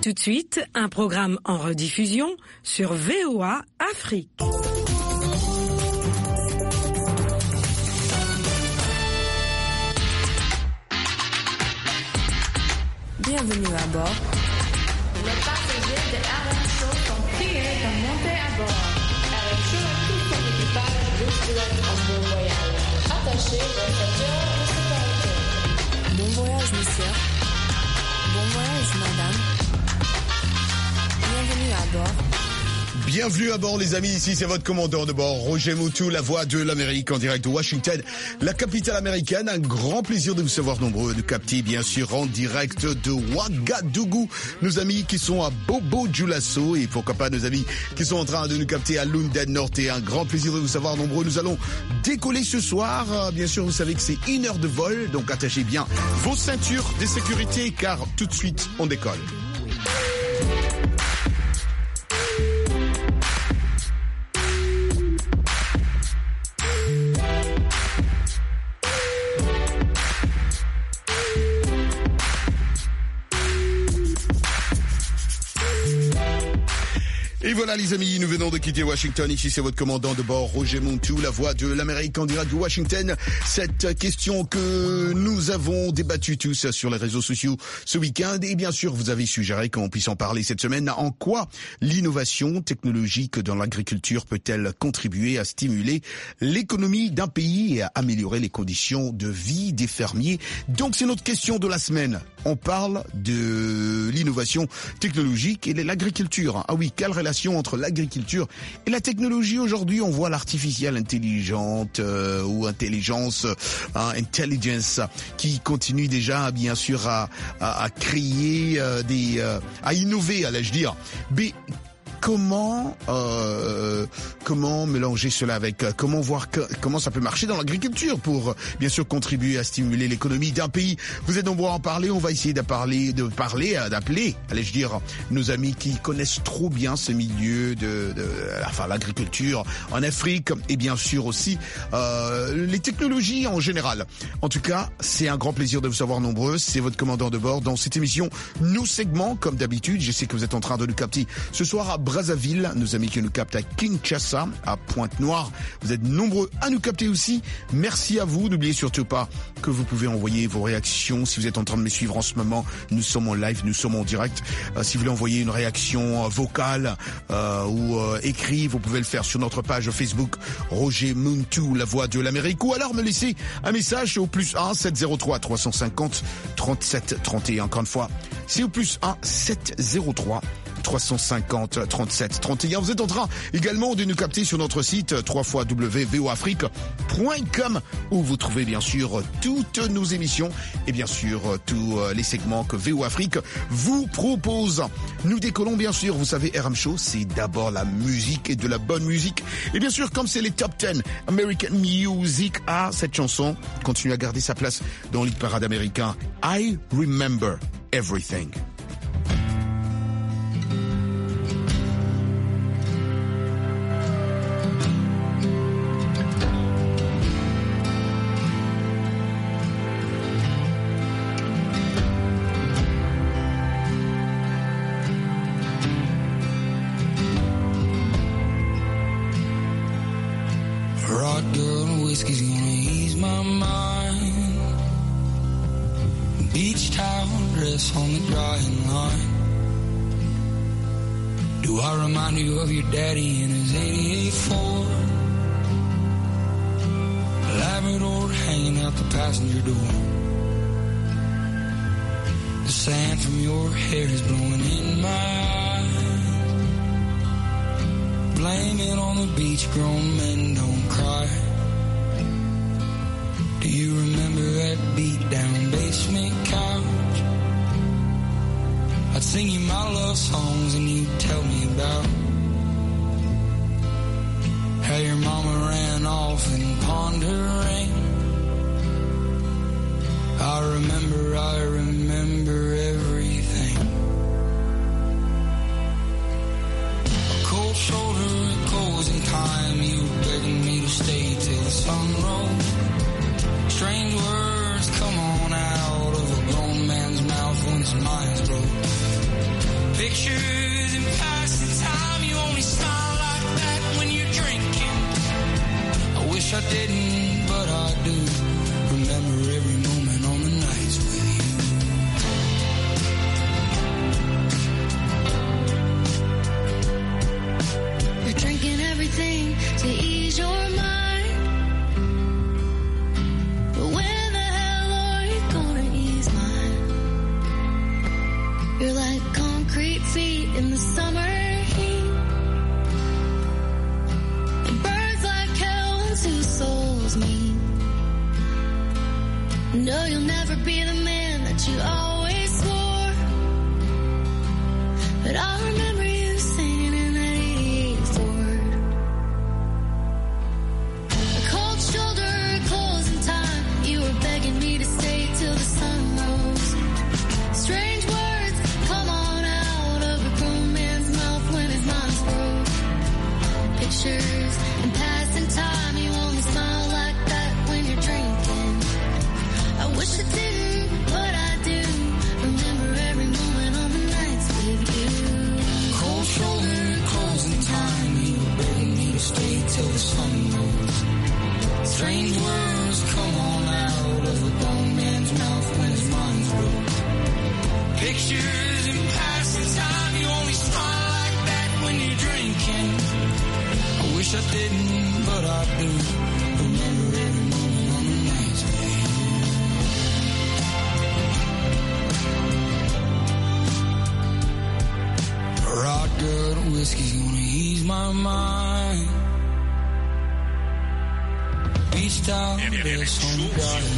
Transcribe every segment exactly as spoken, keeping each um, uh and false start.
tout de suite, un programme en rediffusion sur V O A Afrique. Bienvenue à bord. Les passagers de R M Show sont priés de monter à bord. R M Show et tout son équipage vous souhaitent un bon voyage. Attachez vos ceintures de sécurité. Bon voyage, monsieur. Bon voyage, madame. Bienvenue à bord. Bienvenue à bord les amis, ici c'est votre commandant de bord, Roger Moutou, la voix de l'Amérique en direct de Washington, la capitale américaine. Un grand plaisir de vous savoir nombreux, de capter bien sûr en direct de Ouagadougou, nos amis qui sont à Bobo Dioulasso et pourquoi pas nos amis qui sont en train de nous capter à Lunda Norte. Un grand plaisir de vous savoir nombreux. Nous allons décoller ce soir, bien sûr vous savez que c'est une heure de vol, donc attachez bien vos ceintures de sécurité car tout de suite on décolle. Et voilà les amis, nous venons de quitter Washington. Ici c'est votre commandant de bord, Roger Moutou, la voix de l'Amérique en direct de Washington. Cette question que nous avons débattue tous sur les réseaux sociaux ce week-end. Et bien sûr, vous avez suggéré qu'on puisse en parler cette semaine. En quoi l'innovation technologique dans l'agriculture peut-elle contribuer à stimuler l'économie d'un pays et à améliorer les conditions de vie des fermiers? Donc c'est notre question de la semaine. On parle de l'innovation technologique et de l'agriculture. Ah oui, quelle relation entre l'agriculture et la technologie aujourd'hui? On voit l'artificielle intelligente euh, ou intelligence, hein, intelligence, qui continue déjà bien sûr à, à, à créer euh, des, euh, à innover, allais-je dire. Mais Comment euh, comment mélanger cela avec euh, comment voir que, comment ça peut marcher dans l'agriculture pour euh, bien sûr contribuer à stimuler l'économie d'un pays. Vous êtes nombreux à en parler. On va essayer de parler, de parler, d'appeler, allais-je dire, nos amis qui connaissent trop bien ce milieu de, de enfin l'agriculture en Afrique et bien sûr aussi euh, les technologies en général. En tout cas, c'est un grand plaisir de vous savoir nombreux. C'est votre commandant de bord dans cette émission. Nous segments comme d'habitude. Je sais que vous êtes en train de nous capter ce soir à Brazzaville, nos amis qui nous captent à Kinshasa, à Pointe-Noire. Vous êtes nombreux à nous capter aussi. Merci à vous. N'oubliez surtout pas que vous pouvez envoyer vos réactions. Si vous êtes en train de me suivre en ce moment, nous sommes en live, nous sommes en direct. Euh, si vous voulez envoyer une réaction euh, vocale euh, ou euh, écrite, vous pouvez le faire sur notre page Facebook Roger Moutou, la voix de l'Amérique. Ou alors me laisser un message au plus un sept zéro trois trois cent cinquante trente-sept trente et un. Encore une fois, c'est au plus un sept zéro trois trois cent cinquante trente-sept trente et un. Vous êtes en train également de nous capter sur notre site w w w point v o afrique point com où vous trouvez bien sûr toutes nos émissions et bien sûr tous les segments que V O Afrique vous propose. Nous décollons bien sûr, vous savez R M Show, c'est d'abord la musique et de la bonne musique. Et bien sûr, comme c'est les top dix American Music, ah, cette chanson continue à garder sa place dans l'hit parade américain. I Remember Everything. On the drying line. Do I remind you of your daddy in his eighty-eight Ford? Labrador hanging out the passenger door. The sand from your hair is blowing in my eyes. Blame it on the beach, grown men don't cry. Do you remember that beat down basement couch? I'd sing you my love songs and you'd tell me about how your mama ran off and pawned her ring. I remember, I remember everything. A cold shoulder, a closing time, you were begging me to stay till the sun rose. Strange words come on out of a grown man's mouth when his mind's broke. Pictures and passing time, you only smile like that when you're drinking. I wish I didn't, but I do. Remember every moment on the nights with you. You're drinking everything to ease your mind. But when the hell are you gonna ease mine? You're like concrete feet in the summer heat. It burns like hell when two souls meet. No, you'll never be the man that you always swore. But I remember you singing in that eighty-eight Ford. A cold shoulder, closing time. You were begging me to stay till the sun rose. Strange words come on out of a grown man's mouth when his mind's broke. Pictures and passing time. You only smile like that when you're drinking. I wish I didn't, but I do. Remember every moment on the nights with you. Cold shoulder, closing time. You were begging me to stay till the sun rose. Strange words come on out of a grown man's mouth when his mind's broke. Pictures and passing time. You only smile like that when you're drinking. I wish I didn't, but I do. Remember every moment on the nights with you. Rod good whiskey's gonna ease my mind. Beach towel, this home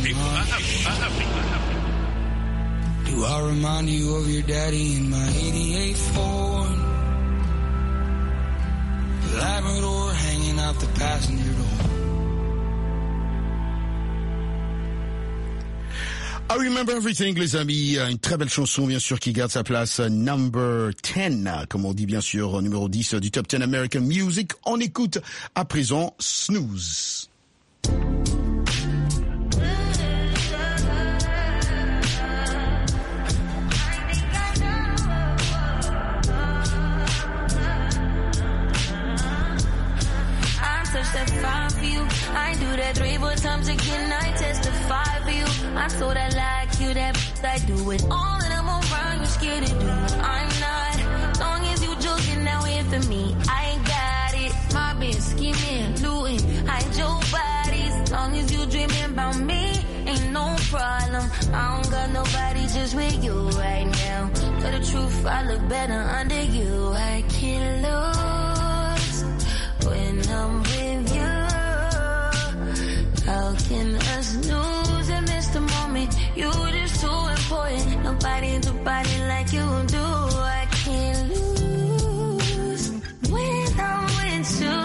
Do I remind you of your daddy in my eighty-eight Ford? Labrador hanging out the passenger door. I Remember Everything, les amis, une très belle chanson bien sûr qui garde sa place number ten, comme on dit bien sûr, numéro dix du Top ten American Music. On écoute à présent Snooze. Testify for you. I do that three more times again. I testify for you. I'm so that like you, that I do it all and I'm around. You're scared to do it. I'm not. Long as you joking now in for me, I ain't got it. Mobbing, scheming, looting, hide your bodies. Long as you dreaming about me, ain't no problem. I don't got nobody just with you right now. Tell the truth, I look better under you. I can't lose when I'm with you. How can I snooze and miss the moment? You just too important. Nobody do body like you do. I can't lose when I'm with you.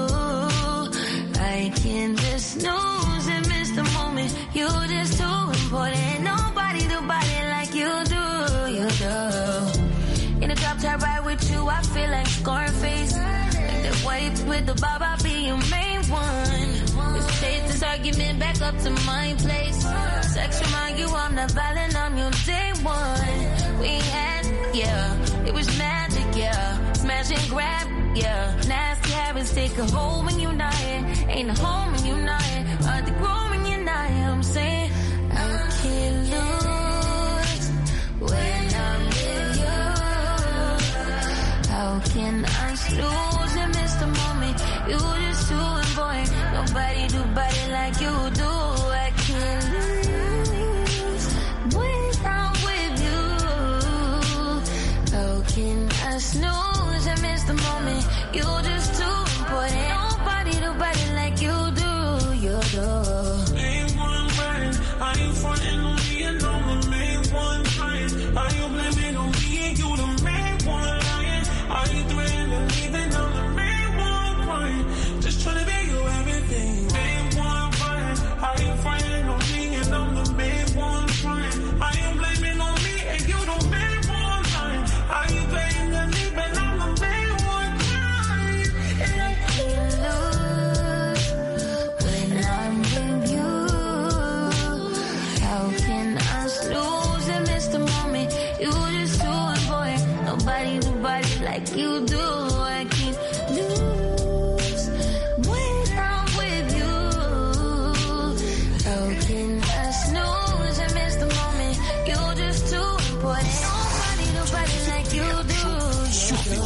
I can just snooze and miss the moment. You just too important. Nobody do body like you do. You do. In the drop top ride with you, I feel like Scarface. White with the bob, I'll be your main one. Let's take this argument back up to my place. Sex remind you I'm not violent, I'm your day one. We had, yeah, it was magic, yeah. Smash and grab, yeah. Nasty habits take a hold when you're not here. Ain't a home when you're not here. Hard to grow when you're not here. I'm saying I can't lose when I'm with you. How can I snooze and miss the moment? You just too important. Nobody do body like you do. I can't lose when I'm with you. How can I snooze and miss the moment? You just too important. Nobody do body like you do. You do. Main one right. I ain't frontin' on me and I'm the main one trying. Are you blaming on me and you the main one lying? Are you threatening leaving on the main one crying? Just tryna be you everything. Main one right. Are you frontin' on me and I'm the main one trying? Are you blaming on me and you the main one lying? Are you threatening leaving on the main one crying? like you do. I can't lose when I'm with you. How can I snooze and miss the moment? You're just too important. Nobody, nobody like you do. You do.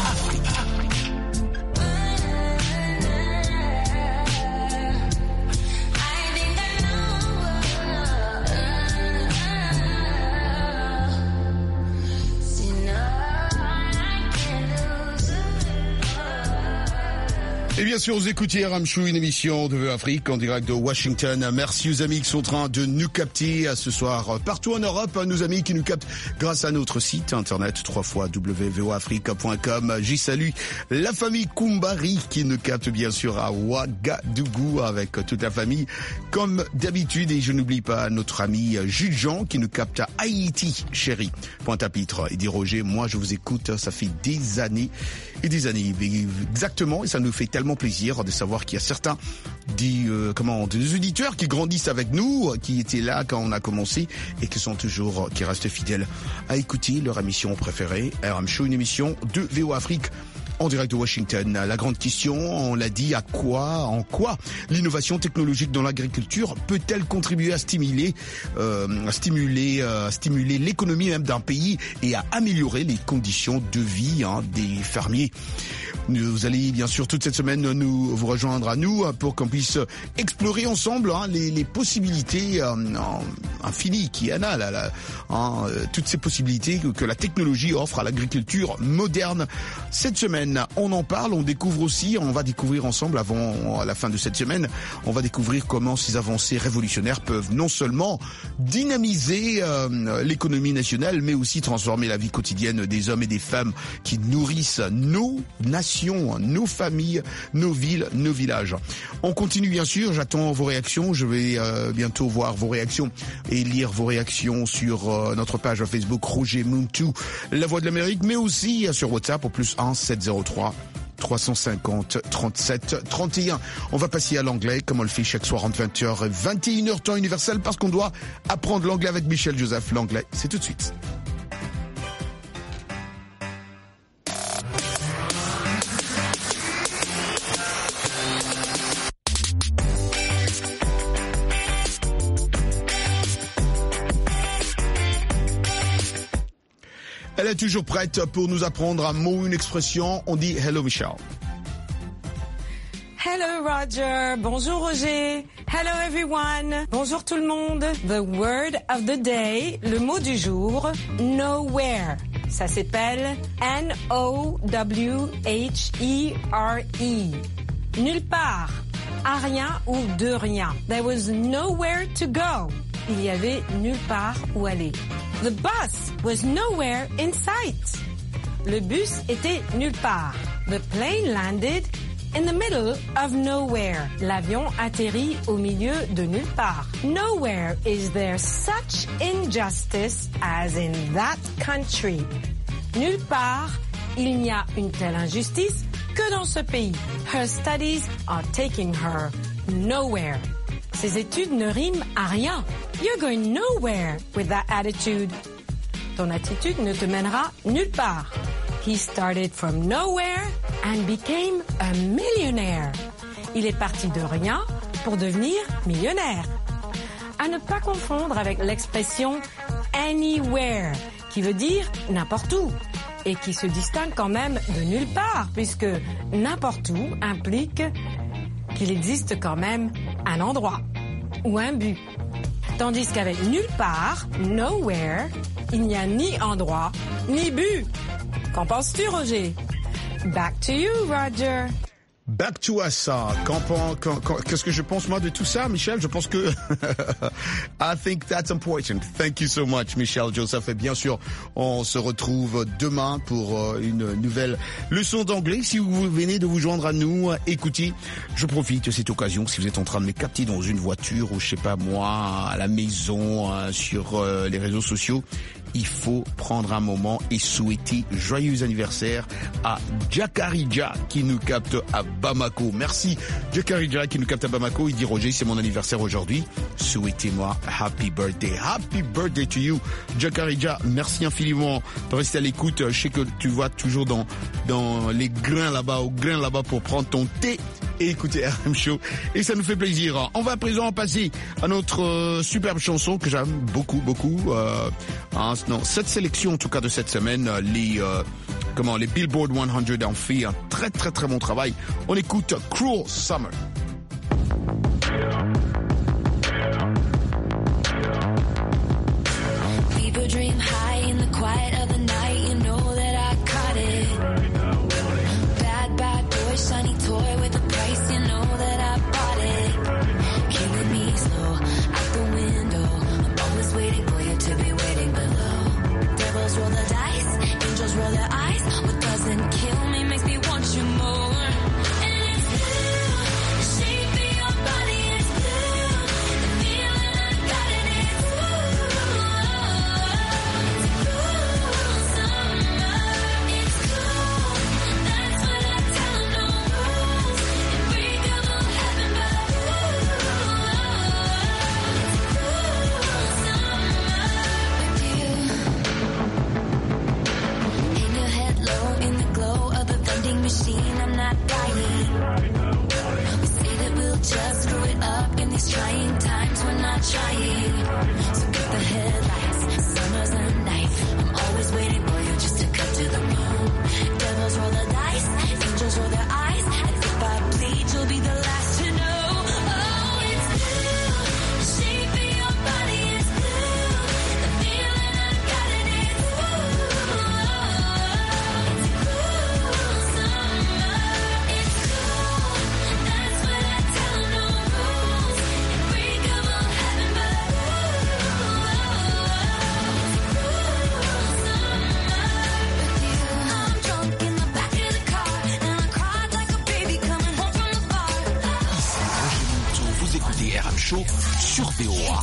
Et bien sûr, vous écoutez R M Show, une émission de V O Afrique en direct de Washington. Merci aux amis qui sont en train de nous capter ce soir partout en Europe. Nos amis qui nous captent grâce à notre site internet w w w point v o afrique point com. J'y salue la famille Kumbari qui nous capte bien sûr à Ouagadougou avec toute la famille comme d'habitude. Et je n'oublie pas notre ami Jules Jean qui nous capte à Haïti, chérie. Pointe-à-Pitre. Et dit Roger, moi je vous écoute, ça fait des années et des années. Exactement, et ça nous fait tellement plaisir de savoir qu'il y a certains des, euh, comment, des auditeurs qui grandissent avec nous, qui étaient là quand on a commencé et qui sont toujours, qui restent fidèles à écouter leur émission préférée, R M Show, une émission de V O Afrique en direct de Washington. La grande question, on l'a dit, à quoi, en quoi l'innovation technologique dans l'agriculture peut-elle contribuer à stimuler, euh, à stimuler, euh, à stimuler l'économie même d'un pays et à améliorer les conditions de vie hein, des fermiers. Vous allez bien sûr toute cette semaine nous vous rejoindre à nous pour qu'on puisse explorer ensemble hein, les, les possibilités euh, infinies qu'il y en a là, là hein, toutes ces possibilités que, que la technologie offre à l'agriculture moderne. Cette semaine, on en parle, on découvre aussi, on va découvrir ensemble avant à la fin de cette semaine, on va découvrir comment ces avancées révolutionnaires peuvent non seulement dynamiser euh, l'économie nationale, mais aussi transformer la vie quotidienne des hommes et des femmes qui nourrissent nos nations, nos familles, nos villes, nos villages. On continue bien sûr, j'attends vos réactions, je vais euh, bientôt voir vos réactions et lire vos réactions sur euh, notre page Facebook Roger Muntu, La Voix de l'Amérique, mais aussi euh, sur WhatsApp au plus un sept zéro trois trois cent cinquante trente-sept trente et un. On va passer à l'anglais comme on le fait chaque soir entre vingt heures et vingt et une heures temps universel parce qu'on doit apprendre l'anglais avec Michel Joseph. L'anglais, c'est tout de suite. Elle est toujours prête pour nous apprendre un mot, une expression. On dit hello Michel. Hello Roger, bonjour Roger, hello everyone, bonjour tout le monde. The word of the day, le mot du jour, nowhere. Ça s'appelle N O W H E R E. Nulle part, à rien ou de rien. There was nowhere to go. Il y avait nulle part où aller. The bus was nowhere in sight. Le bus était nulle part. The plane landed in the middle of nowhere. L'avion atterrit au milieu de nulle part. Nowhere is there such injustice as in that country. Nulle part, il n'y a une telle injustice que dans ce pays. Her studies are taking her nowhere. Ses études ne riment à rien. You're going nowhere with that attitude. Ton attitude ne te mènera nulle part. He started from nowhere and became a millionaire. Il est parti de rien pour devenir millionnaire. À ne pas confondre avec l'expression anywhere, qui veut dire n'importe où, et qui se distingue quand même de nulle part, puisque n'importe où implique qu'il existe quand même un endroit ou un but. Tandis qu'avec nulle part, nowhere, il n'y a ni endroit, ni but. Qu'en penses-tu, Roger? Back to you, Roger. Back to us, ça. Quand, quand, quand, qu'est-ce que je pense, moi, de tout ça, Michel? Je pense que I think that's important. Thank you so much, Michel Joseph. Et bien sûr, on se retrouve demain pour une nouvelle leçon d'anglais. Si vous venez de vous joindre à nous, écoutez, je profite de cette occasion. Si vous êtes en train de me capter dans une voiture ou, je sais pas moi, à la maison, sur les réseaux sociaux, il faut prendre un moment et souhaiter joyeux anniversaire à Jacarija qui nous capte à Bamako. Merci Jacarija qui nous capte à Bamako. Il dit Roger, c'est mon anniversaire aujourd'hui. Souhaitez-moi happy birthday. Happy birthday to you, Jacarija. Merci infiniment de rester à l'écoute. Je sais que tu vas toujours dans, dans les grains là-bas, au grain là-bas pour prendre ton thé et écouter R M Show. Et ça nous fait plaisir. On va à présent passer à notre euh, superbe chanson que j'aime beaucoup, beaucoup. Euh, hein, non, cette sélection en tout cas de cette semaine, les euh, comment les Billboard cent ont fait un très très très bon travail. On écoute Cruel Summer. People dream high in the quiet of the night. You know that I caught it. Bad, bad boy, shiny toy with a price. You know that I bought it. Killing me slow out the window. I'm always waiting for you to be waiting below. Devils roll the dice, angels roll their eyes. What doesn't kill me makes me want you more. And it's blue, the shape of your body is blue. The feeling I got it is blue. It's cool summer, it's cool. That's what I tell 'em, no rules. Unbreakable heaven, but in your head low, in the glow of the vending machine, I'm not dying. We say that we'll just screw it up in these trying times, we're not trying. So get the headlights, summer's a knife. I'm always waiting for you just to cut to the bone. Devils roll the dice, angels roll their eyes, and if I bleed, you'll be the last to know. Oh, it's blue, the shape of your body is blue. The feeling I got it is blue. It's cool summer, it's cool. That's what I tell 'em, no rules. Unbreakable heaven, but I'm drunk in the back of the car, and I cried like a baby coming home from the bar. Vous écoutez R M Show sur V O A.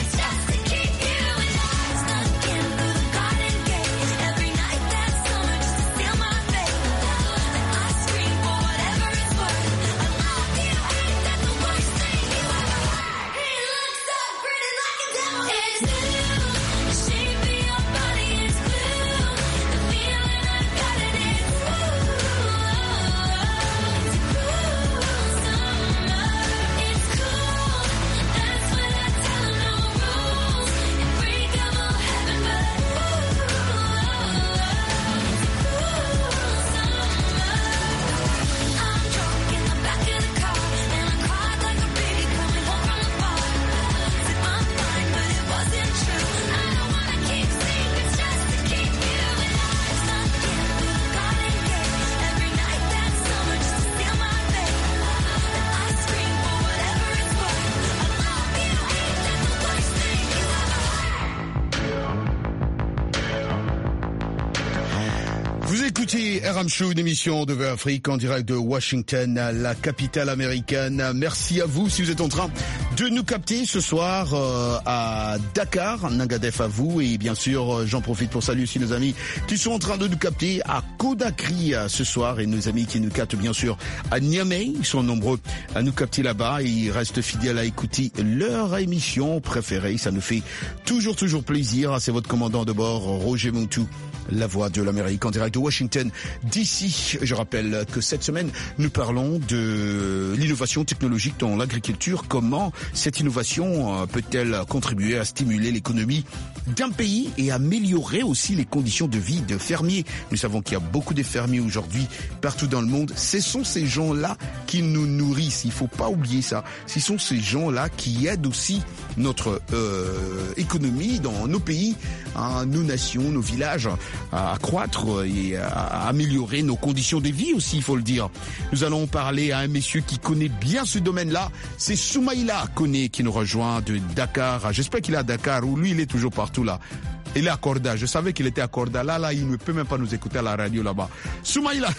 Vous écoutez R M Show, une émission de V Afrique en direct de Washington, la capitale américaine. Merci à vous si vous êtes en train de nous capter ce soir euh, à Dakar. Nangadef à vous, et bien sûr j'en profite pour saluer aussi nos amis qui sont en train de nous capter à Conakry ce soir, et nos amis qui nous captent bien sûr à Niamey. Ils sont nombreux à nous capter là-bas et ils restent fidèles à écouter leur émission préférée. Ça nous fait toujours toujours plaisir. C'est votre commandant de bord, Roger Montou, la voix de l'Amérique en direct de Washington d'ici. Je rappelle que cette semaine, nous parlons de l'innovation technologique dans l'agriculture. Comment cette innovation peut-elle contribuer à stimuler l'économie d'un pays et améliorer aussi les conditions de vie de fermiers. Nous savons qu'il y a beaucoup de fermiers aujourd'hui partout dans le monde. Ce sont ces gens-là qui nous nourrissent. Il faut pas oublier ça. Ce sont ces gens-là qui aident aussi notre euh, économie dans nos pays, hein, nos nations, nos villages, à croître et à améliorer nos conditions de vie aussi, il faut le dire. Nous allons parler à un monsieur qui connaît bien ce domaine-là. C'est Soumaïla Koné qui nous rejoint de Dakar. J'espère qu'il est à Dakar, ou lui il est toujours partout là. Il est à Korda. Je savais qu'il était à Korda. Là, là, il ne peut même pas nous écouter à la radio là-bas. Soumaïla.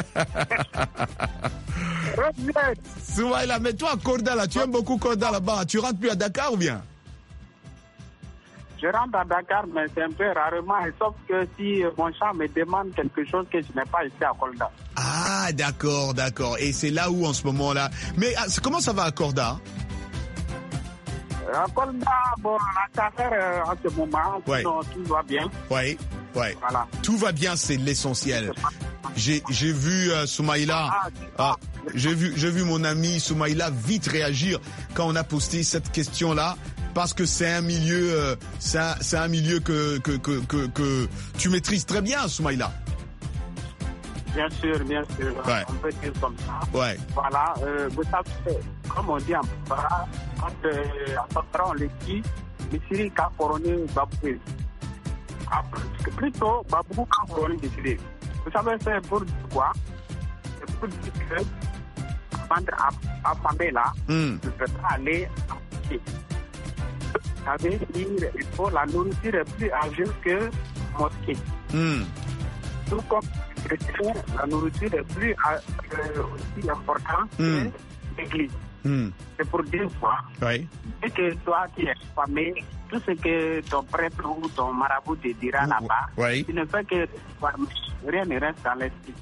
Soumaïla, mais toi à Korda là, tu aimes beaucoup Korda là-bas. Tu rentres plus à Dakar ou bien? Je rentre à Dakar, mais c'est un peu rarement, et sauf que si mon chat me demande quelque chose que je n'ai pas ici à Kolda. Ah, d'accord, d'accord. Et c'est là où en ce moment-là. Mais ah, comment ça va à Korda? À Kolda, bon, la affaire euh, en ce moment, Ouais. sinon, tout va bien. Oui, oui. Voilà. Tout va bien, c'est l'essentiel. J'ai j'ai vu euh, Soumaïla, Ah, ah, j'ai vu j'ai vu mon ami Soumaïla vite réagir quand on a posté cette question-là, parce que c'est un milieu euh, c'est un, c'est un milieu que que, que que que tu maîtrises très bien, Soumaïla. Bien sûr, bien sûr. Ouais. On peut dire comme ça. Ouais. Voilà, euh, vous savez, comme on dit en Bambara, quand euh, en Bambara on le dit, Misiri ka coroné Baboué. Plutôt, Babou ka coroné Misiri. Vous savez, c'est pour dire quoi? C'est pour dire que, avant à Pamela, Hmm. je ne peux pas aller à pied. Ça veut dire il faut la nourriture est plus âgée que mosquée. Hmm. Tout comme la nourriture est plus euh, aussi importante Mm. que l'église. Hmm. C'est pour dire quoi? Oui. Dès que toi tu es famille, tout ce que ton prêtre ou ton marabout te dira là-bas, Oui. tu ne fais que rien ne reste dans l'esprit.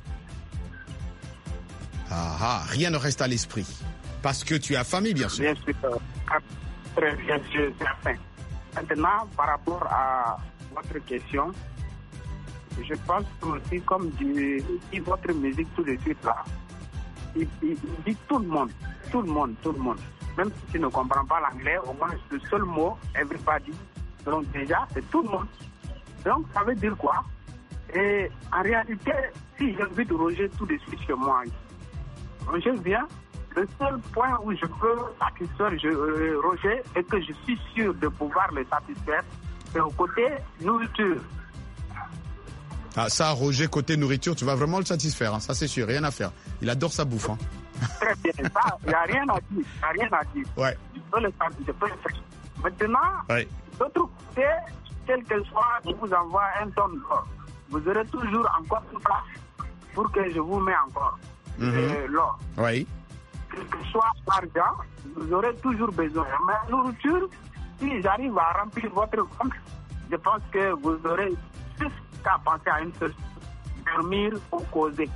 Ah, ah, rien ne reste à l'esprit. Parce que tu as famille, bien sûr. Bien sûr, euh, très bien sûr, certain. Maintenant, par rapport à votre question, je pense que aussi comme dit, dit votre musique tout de suite là, il, il, il dit tout le monde, tout le monde, tout le monde. Même si tu ne comprends pas l'anglais, au moins le seul mot, everybody. Donc déjà, c'est tout le monde. Donc ça veut dire quoi? Et en réalité, si j'invite Roger tout de suite chez moi, Roger vient, le seul point où je peux satisfaire je, euh, Roger et que je suis sûr de pouvoir le satisfaire, c'est au côté nourriture. Ah, ça, Roger, côté nourriture, tu vas vraiment le satisfaire, hein. Ça c'est sûr, rien à faire. Il adore sa bouffe, hein. Très bien, ça, il n'y a rien à dire, il n'y a rien à dire. Ouais. Je peux le satisfaire, je peux le faire. Maintenant, Ouais. d'autre côté, quel que soit, je vous envoie un tonne d'or. Vous aurez toujours encore une place pour que je vous mette encore Mhm. euh, l'or. Oui. Quel que soit l'argent, vous aurez toujours besoin. Mais la nourriture, si j'arrive à remplir votre compte, je pense que vous aurez juste qu'à penser à une seule chose, dormir ou causer.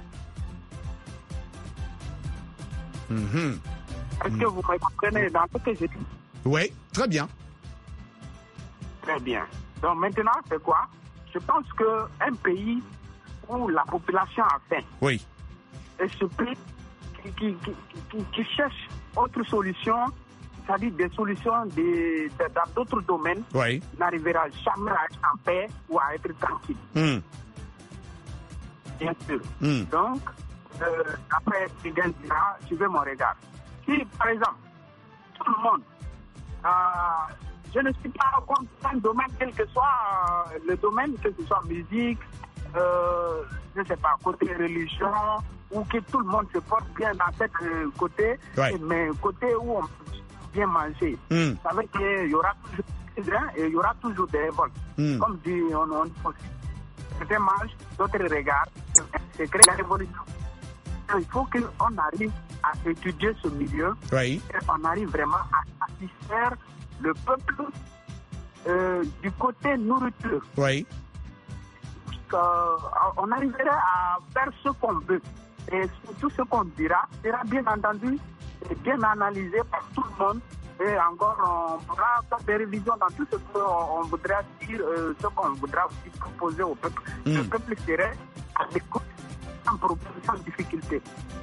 Mhm. Est-ce que vous me comprenez dans ce que je dis? Oui, très bien. Très bien. Donc maintenant, c'est quoi? Je pense qu'un pays où la population a faim Oui. et ce pays qui, qui, qui, qui, qui cherche autre solution, c'est-à-dire des solutions de, de- dans d'autres domaines, Oui. n'arrivera jamais à être en paix ou à être tranquille, Hmm. bien sûr. Hmm. Donc, euh, après, quelqu'un dira, suivez mon regard. Si, par exemple, tout le monde, euh, je ne suis pas contre un domaine, quel que soit euh, le domaine, que ce soit musique, euh, je ne sais pas, côté religion, ou que tout le monde se porte bien dans cet euh, côté, Ouais. mais côté où on peut bien manger. Hmm. Ça veut dire qu'il y aura toujours des grains et il y aura toujours des révoltes. Hmm. Comme dit, on, on dit aussi, certains mangent, d'autres regardent, c'est créer la révolution. Il faut qu'on arrive à étudier ce milieu Oui. et on arrive vraiment à satisfaire le peuple euh, du côté nourriture. Oui. Euh, on arriverait à faire ce qu'on veut. Et tout ce qu'on dira sera bien entendu et bien analysé par tout le monde. Et encore, on pourra faire des révisions dans tout ce qu'on on voudra dire, euh, ce qu'on voudra aussi proposer au peuple. Mm. Le peuple serait à l'écoute sans problème, sans difficulté.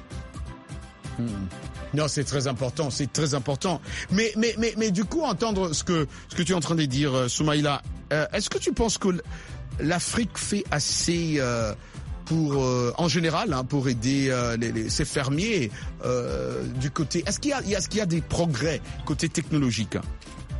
Non, c'est très important, c'est très important. Mais, mais, mais, mais du coup, entendre ce que, ce que tu es en train de dire, euh, Soumaïla, euh, est-ce que tu penses que l- l'Afrique fait assez euh, pour, euh, en général, hein, pour aider euh, les, les, ces fermiers euh, du côté... Est-ce qu'il y a, est-ce qu'il y a des progrès côté technologique, hein?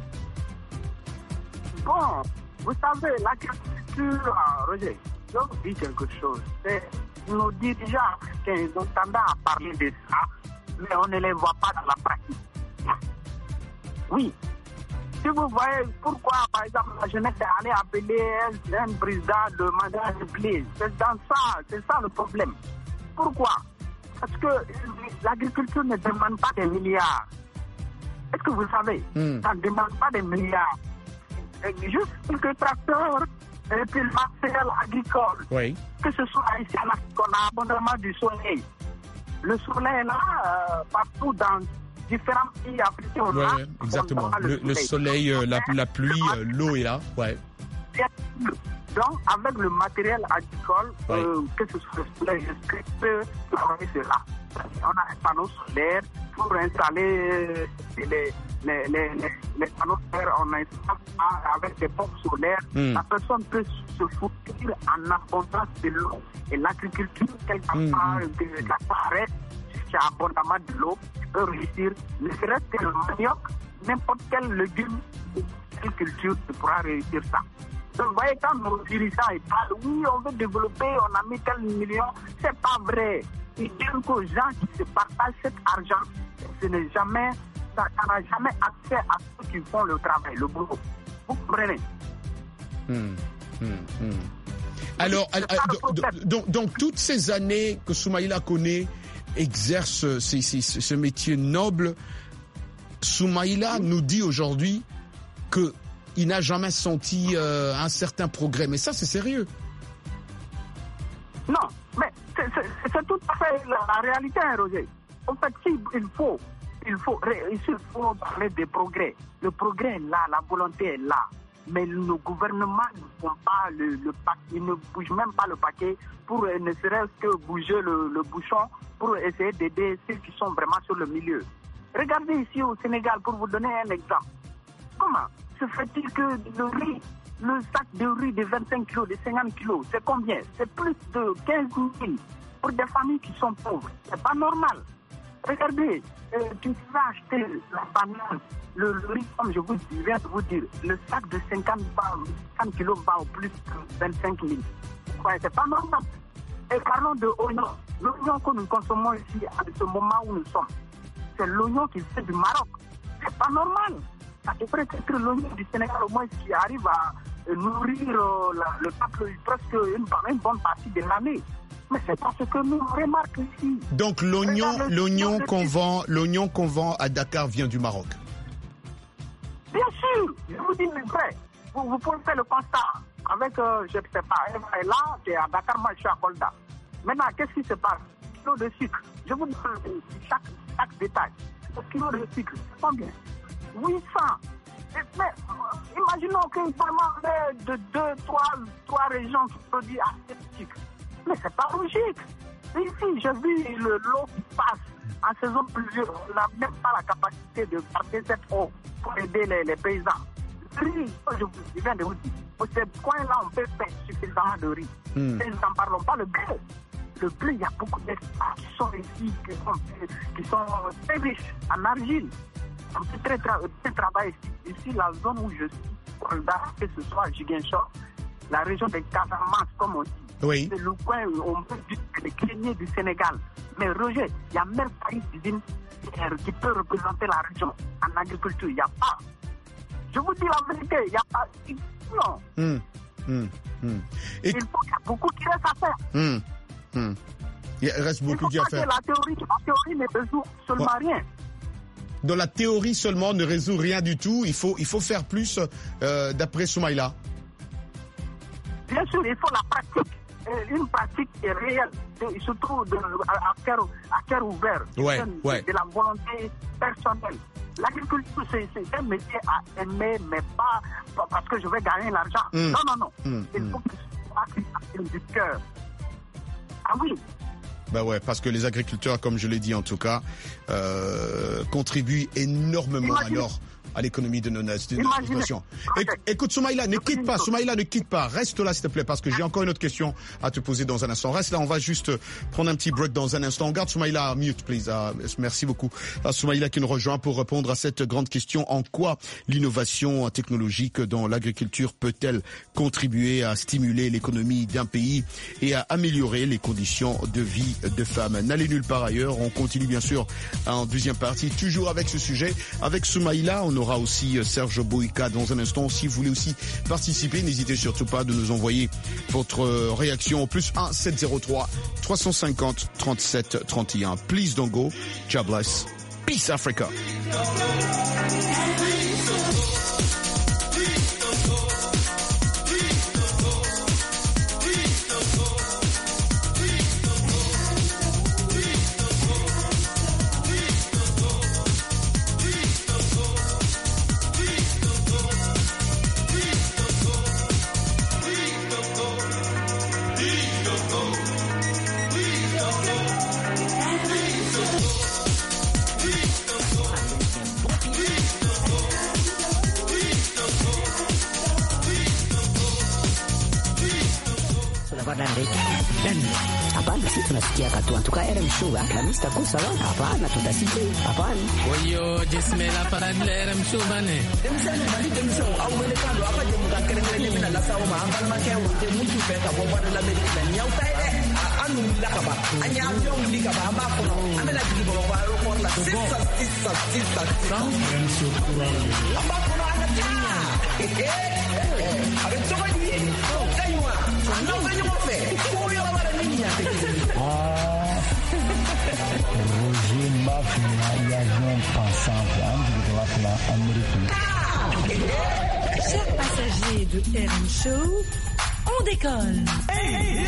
Bon, vous savez, l'agriculture, ah, Roger, je vous dis quelque chose. C'est, nos dirigeants africains, ils ont tendance à parler de ça, mais on ne les voit pas dans la pratique. Oui. Si vous voyez pourquoi, par exemple, la jeunesse est allée appeler un, un président de mandat de blé, c'est dans ça, c'est ça le problème. Pourquoi? Parce que l'agriculture ne demande pas des milliards. Est-ce que vous savez? Mm. Ça ne demande pas des milliards. euh, juste quelques tracteurs et puis le matériel agricole. Oui. Que ce soit ici en Afrique, on a abondamment du soleil. Le soleil est là, euh, partout dans différents pays africains. on Ouais, a ouais, exactement. abondamment Le, le soleil, euh, la, la pluie, euh, l'eau est là. Ouais. Donc, avec le matériel agricole, Oui. euh, que ce soit le soleil, je peux travailler cela. On a un panneau solaire pour installer euh, les, les, les, les, les panneaux solaires. On installe avec des pompes solaires. Mm. La personne peut se fournir en abondance de l'eau. Et l'agriculture, quelque Mm, part, mm. que ça paraît, qui a abondamment de l'eau, peut réussir. Ne serait-ce que le manioc, n'importe quel légume, quelle culture pourra réussir ça. Donc, vous voyez, quand nos dirigeants ils parlent, oui, on veut développer, on a mis tel million, c'est pas vrai. Ils disent qu'aux gens qui se partagent cet argent, ce n'est jamais, ça n'a jamais accès à ceux qui font le travail, le boulot. Vous comprenez? Hum, hum, hum. Alors, c'est al- pas al- le do- problème. do- donc, donc, toutes ces années que Soumaïla connaît, exerce ces- ces- ce métier noble, Soumaïla nous dit aujourd'hui que il n'a jamais senti euh, un certain progrès. Mais ça, c'est sérieux. Non, mais c'est- c'est c'est tout à fait la, la réalité, hein, Roger. En fait, si, il faut, il faut, ré- il faut parler de progrès. Le progrès est là, la volonté est là. Mais nos gouvernements ne font pas le, le paquet, ils ne bougent même pas le paquet pour euh, ne serait-ce que bouger le, le bouchon pour essayer d'aider ceux qui sont vraiment sur le milieu. Regardez ici au Sénégal, pour vous donner un exemple. Comment se fait-il que le riz, le sac de riz de vingt-cinq kilos, de cinquante kilos, c'est combien? C'est plus de quinze mille pour des familles qui sont pauvres. C'est pas normal. Regardez, euh, tu vas acheter la banane, le, le riz, comme je vous dis, viens de vous dire, le sac de cinquante, cinquante kilos va au plus de vingt-cinq mille. Ouais, c'est pas normal. Et parlons de oignon. L'oignon que nous consommons ici à ce moment où nous sommes, c'est l'oignon qui vient du Maroc. C'est pas normal. Ça devrait être l'oignon du Sénégal au moins qui arrive à euh, nourrir euh, la- le peuple presque une, une bonne partie de l'année. Mais c'est pas ce que nous remarquons ici. Donc, l'oignon, Regarde le- l'oignon le- qu'on vend, l'oignon qu'on vend à Dakar vient du Maroc. Bien sûr, je vous dis le vrai. Vous, vous pouvez faire le constat avec, euh, je ne sais pas, Eva est là, c'est à Dakar, moi je suis à Kolda. Maintenant, qu'est-ce qui se passe? Kilo de sucre. Je vous donne chaque, chaque détail. Le kilo de sucre, c'est combien? huit cents. Et- Mais euh, imaginons que vraiment de deux, trois, trois régions qui produisent assez de sucre. Mais c'est pas logique. Ici, j'ai vu le l'eau qui passe en saison pluvieuse. On n'a même pas la capacité de garder cette eau pour aider les, les paysans. Le riz, je, vous, je viens de vous dire, pour ces coins-là, on peut faire suffisamment de riz. Hmm. Et nous n'en parlons pas, le blé. Le blé, il y a beaucoup d'experts qui sont ici, qui sont, qui sont très riches en argile. On peut très, tra très travailler ici. Ici, la zone où je suis, Kolda, que ce soit Ziguinchor, la région des Casamance, comme on dit. Oui. C'est le coin où on peut dire que les greniers du Sénégal. Mais Roger, il n'y a même pas une usine qui peut représenter la région en agriculture. Il n'y a pas. Je vous dis la vérité, il n'y a pas. Non. Hum, hum, hum. Et, Il faut qu'il y a beaucoup qui reste à faire. hum, hum. Il reste Il beaucoup faut d'y à pas que faire. la théorie, la théorie ne résout seulement Ouais. rien. Dans la théorie seulement ne résout rien du tout. Il faut, il faut faire plus euh, d'après Soumaïla. Bien sûr, il faut la pratique. Et une pratique est réelle. Il se trouve de, à, à, cœur, à cœur ouvert. Ouais, de, ouais. de la volonté personnelle. L'agriculture, c'est c'est un métier à aimer, mais pas, pas parce que je vais gagner l'argent. Mm. Non, non, non. Mm, Il mm. faut que ce soit du cœur. Ah oui. Ben ouais, parce que les agriculteurs, comme je l'ai dit en tout cas, euh, contribuent énormément Imaginez. alors à l'économie de nos, de nos Imaginez. nations. Ok. Éc- Écoute, Soumaïla, ne quitte pas, Soumaïla, ne quitte pas. Reste là, s'il te plaît, parce que j'ai encore une autre question à te poser dans un instant. Reste là, on va juste prendre un petit break dans un instant. On garde Soumaïla mute, please. Ah, merci beaucoup. Ah, Soumaïla qui nous rejoint pour répondre à cette grande question. En quoi l'innovation technologique dans l'agriculture peut-elle contribuer à stimuler l'économie d'un pays et à améliorer les conditions de vie de femmes? N'allez nulle part ailleurs. On continue bien sûr en deuxième partie, toujours avec ce sujet. Avec Soumaïla, on aura aussi Serge Boïka dans un instant. Si vous voulez aussi participer, n'hésitez surtout pas de nous envoyer votre réaction au plus un sept zéro trois trois cent cinquante trente-sept trente et un. Please don't go. God bless. Peace Africa. Please don't go. Hapana, sisi tunasikia katu antuka R M Show na Mister Kusa wana hapana, tutasikia hapana. Kwa hiyo jismela paradile R M Show bane. Demsana bali demso au mwele kando hapa je mkakere ngene mina la sawa mahambal make wote mtu peka kwa bwana la medicine ni autai anu lakaba anya afyo likaba amba kono amela jibo kwa ro kwa la sisa sisa sisa amba kono anatia eh avec toi ni kaiwa no venyo mofe ko yo mara nini yake ah Roger Mafia ya jeune pensant de la Amérique. Chers passagers de R M Show, on décolle. Hey,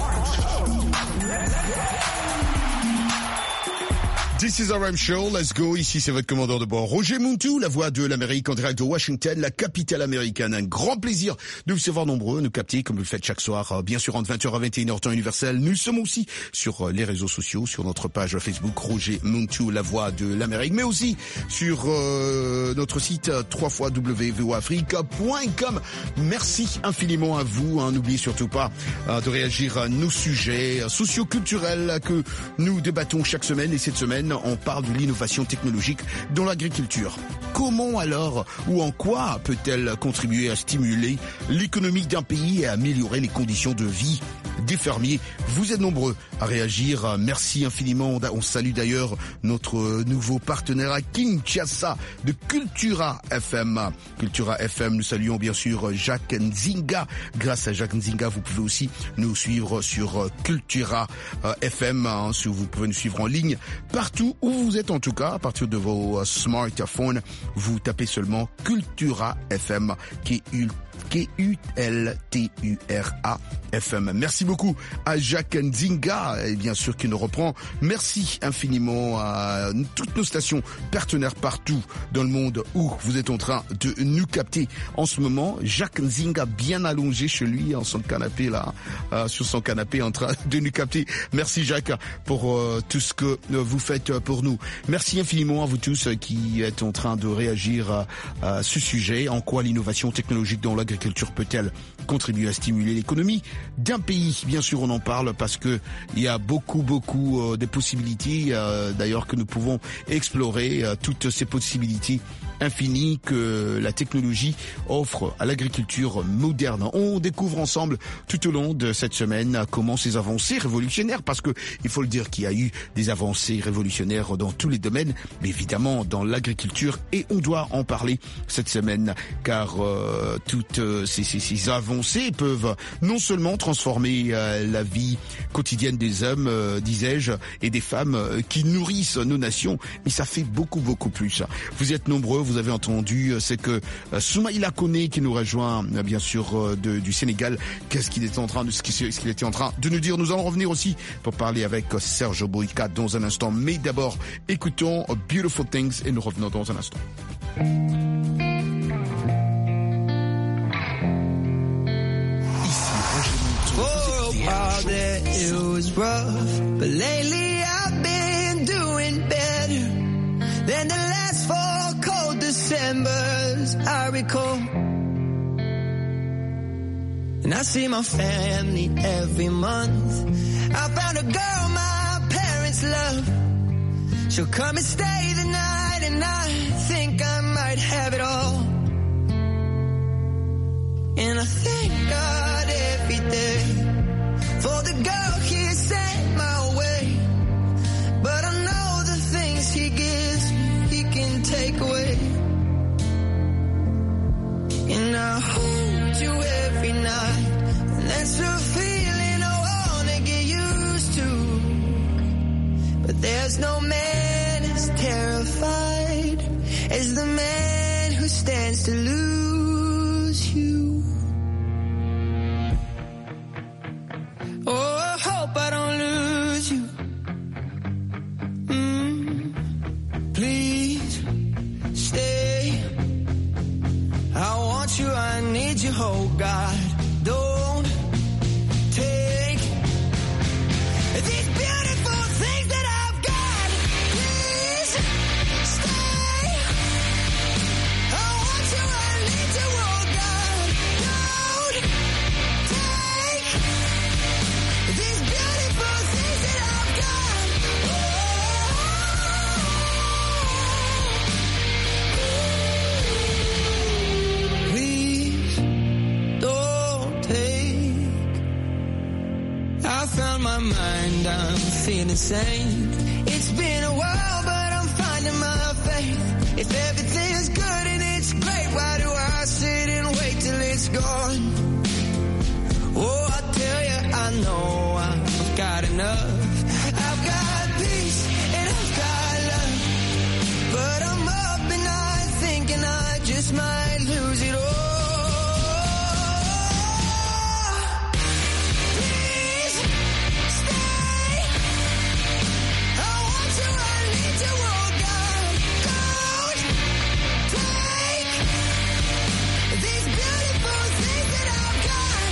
This is R M Show, let's go. Ici, c'est votre commandant de bord, Roger Muntu, la voix de l'Amérique en direct de Washington, la capitale américaine. Un grand plaisir de vous savoir nombreux, nous capter comme vous le faites chaque soir, bien sûr, entre vingt heures à vingt et une heures temps universel. Nous sommes aussi sur les réseaux sociaux, sur notre page Facebook, Roger Muntu, la voix de l'Amérique, mais aussi sur euh, notre site w w w point v o afrique point com. Merci infiniment à vous. Hein. N'oubliez surtout pas euh, de réagir à nos sujets socio-culturels que nous débattons chaque semaine. Et cette semaine, on parle de l'innovation technologique dans l'agriculture. Comment alors ou en quoi peut-elle contribuer à stimuler l'économie d'un pays et à améliorer les conditions de vie des fermiers? Vous êtes nombreux à réagir. Merci infiniment. On salue d'ailleurs notre nouveau partenaire à Kinshasa de Cultura F M. Cultura F M, nous saluons bien sûr Jacques Nzinga. Grâce à Jacques Nzinga, vous pouvez aussi nous suivre sur Cultura F M. Vous pouvez nous suivre en ligne partout où vous êtes, en tout cas, à partir de vos smartphones. Vous tapez seulement Cultura F M, qui est K U L T U R A F M. Merci beaucoup à Jacques Nzinga, et bien sûr qui nous reprend. Merci infiniment à toutes nos stations partenaires partout dans le monde où vous êtes en train de nous capter en ce moment. Jacques Nzinga bien allongé chez lui, en son canapé là, euh, sur son canapé en train de nous capter. Merci Jacques pour euh, tout ce que vous faites pour nous. Merci infiniment à vous tous qui êtes en train de réagir à, à ce sujet. En quoi l'innovation technologique dans l'agriculture L'agriculture peut-elle contribuer à stimuler l'économie d'un pays? Bien sûr, on en parle parce que il y a beaucoup, beaucoup euh, de possibilités, euh, d'ailleurs, que nous pouvons explorer, euh, toutes ces possibilités infinies que la technologie offre à l'agriculture moderne. On découvre ensemble tout au long de cette semaine comment ces avancées révolutionnaires, parce que il faut le dire qu'il y a eu des avancées révolutionnaires dans tous les domaines, mais évidemment dans l'agriculture, et on doit en parler cette semaine, car euh, toutes Ces, ces, ces avancées peuvent non seulement transformer euh, la vie quotidienne des hommes, euh, disais-je, et des femmes euh, qui nourrissent nos nations, mais ça fait beaucoup, beaucoup plus. Vous êtes nombreux, vous avez entendu, c'est que euh, Soumaïla Koné qui nous rejoint, euh, bien sûr, euh, de, du Sénégal, qu'est-ce qu'il était en train de, ce qu'il, ce qu'il était en train de nous dire. Nous allons revenir aussi pour parler avec euh, Serge Boyka dans un instant, mais d'abord, écoutons uh, Beautiful Things et nous revenons dans un instant. All that it was rough, but lately I've been doing better than the last four cold Decembers I recall. And I see my family every month. I found a girl my parents love. She'll come and stay the night, and I think I might have it all. And I thank God every day for the girl he sent my way. But I know the things he gives, he can take away. And I hold you every night, and that's a feeling I wanna get used to. But there's no man as terrified as the man who stands to lose you. Oh, I hope I don't lose you. Mm, please stay. I want you, I need you, oh God. Don't take these beautiful things that I've got. Please stay. I want you, I need you, oh God. Don't take I found my mind, I'm feeling sane. It's been a while, but I'm finding my faith. If everything's good and it's great, why do I sit and wait till it's gone? Oh, I tell you, I know I've got enough. I've got peace and I've got love, but I'm up and I thinking I just might lose it all. Please stay. I want you, I need you, oh God. Don't take these beautiful things that I've got.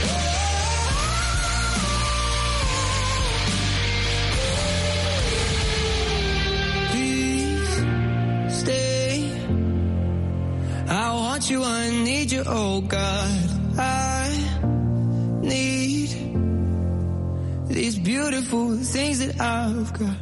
Please stay. I want you, I need you, oh God. I need these beautiful things that I've got.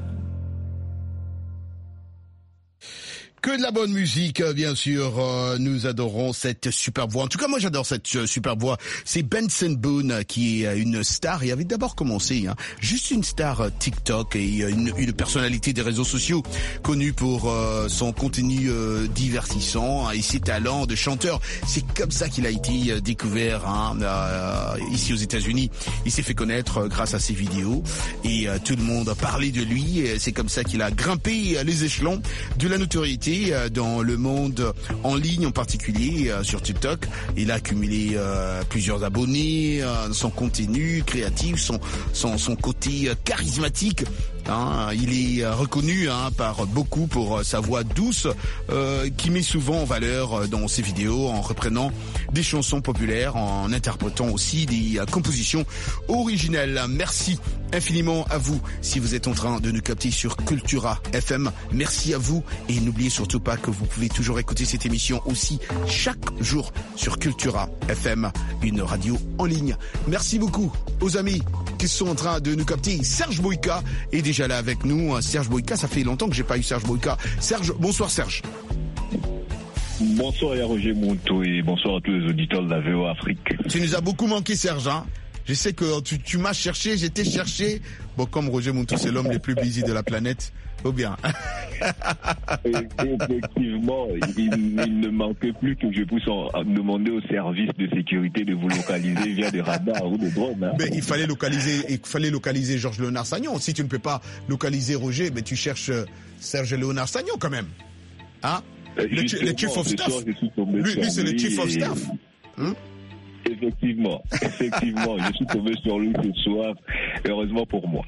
Que de la bonne musique, bien sûr. Euh, nous adorons cette superbe voix. En tout cas, moi, j'adore cette euh, superbe voix. C'est Benson Boone qui est une star. Il avait d'abord commencé, hein, juste une star euh, TikTok et une, une personnalité des réseaux sociaux connue pour euh, son contenu euh, divertissant, hein, et ses talents de chanteur. C'est comme ça qu'il a été euh, découvert, hein, euh, ici aux États-Unis. Il s'est fait connaître euh, grâce à ses vidéos et euh, tout le monde parlait de lui. Et c'est comme ça qu'il a grimpé euh, les échelons de la notoriété dans le monde en ligne, en particulier euh, sur TikTok. Il a accumulé euh, plusieurs abonnés, euh, son contenu créatif, son son, son côté euh, charismatique. Hein, il est euh, reconnu, hein, par beaucoup pour euh, sa voix douce, euh, qui met souvent en valeur euh, dans ses vidéos en reprenant des chansons populaires, en interprétant aussi des euh, compositions originales. Merci infiniment à vous si vous êtes en train de nous capter sur Cultura F M. Merci à vous et n'oubliez surtout pas que vous pouvez toujours écouter cette émission aussi chaque jour sur Cultura F M, une radio en ligne. Merci beaucoup aux amis qui sont en train de nous capter. Serge Boyka est déjà là avec nous. Serge Boyka, ça fait longtemps que j'ai pas eu Serge Boyka. Serge, bonsoir Serge. Bonsoir à Roger Monto et bonsoir à tous les auditeurs de la V O Afrique. Tu nous as beaucoup manqué Serge, hein. Je sais que tu, tu m'as cherché, j'étais cherché. Bon, comme Roger Monto, c'est l'homme le plus busy de la planète. Ou bien. Effectivement, il, il ne manquait plus que je puisse en demander au service de sécurité de vous localiser via des radars ou des drones. Hein. Mais il fallait localiser, il fallait localiser Georges Léonard Sagnon. Si tu ne peux pas localiser Roger, mais tu cherches Serge Léonard Sagnon quand même. Hein? Le, le chief of staff. Lui, lui c'est le chief of staff. Hein? Effectivement, effectivement, je suis tombé sur lui ce soir, heureusement pour moi.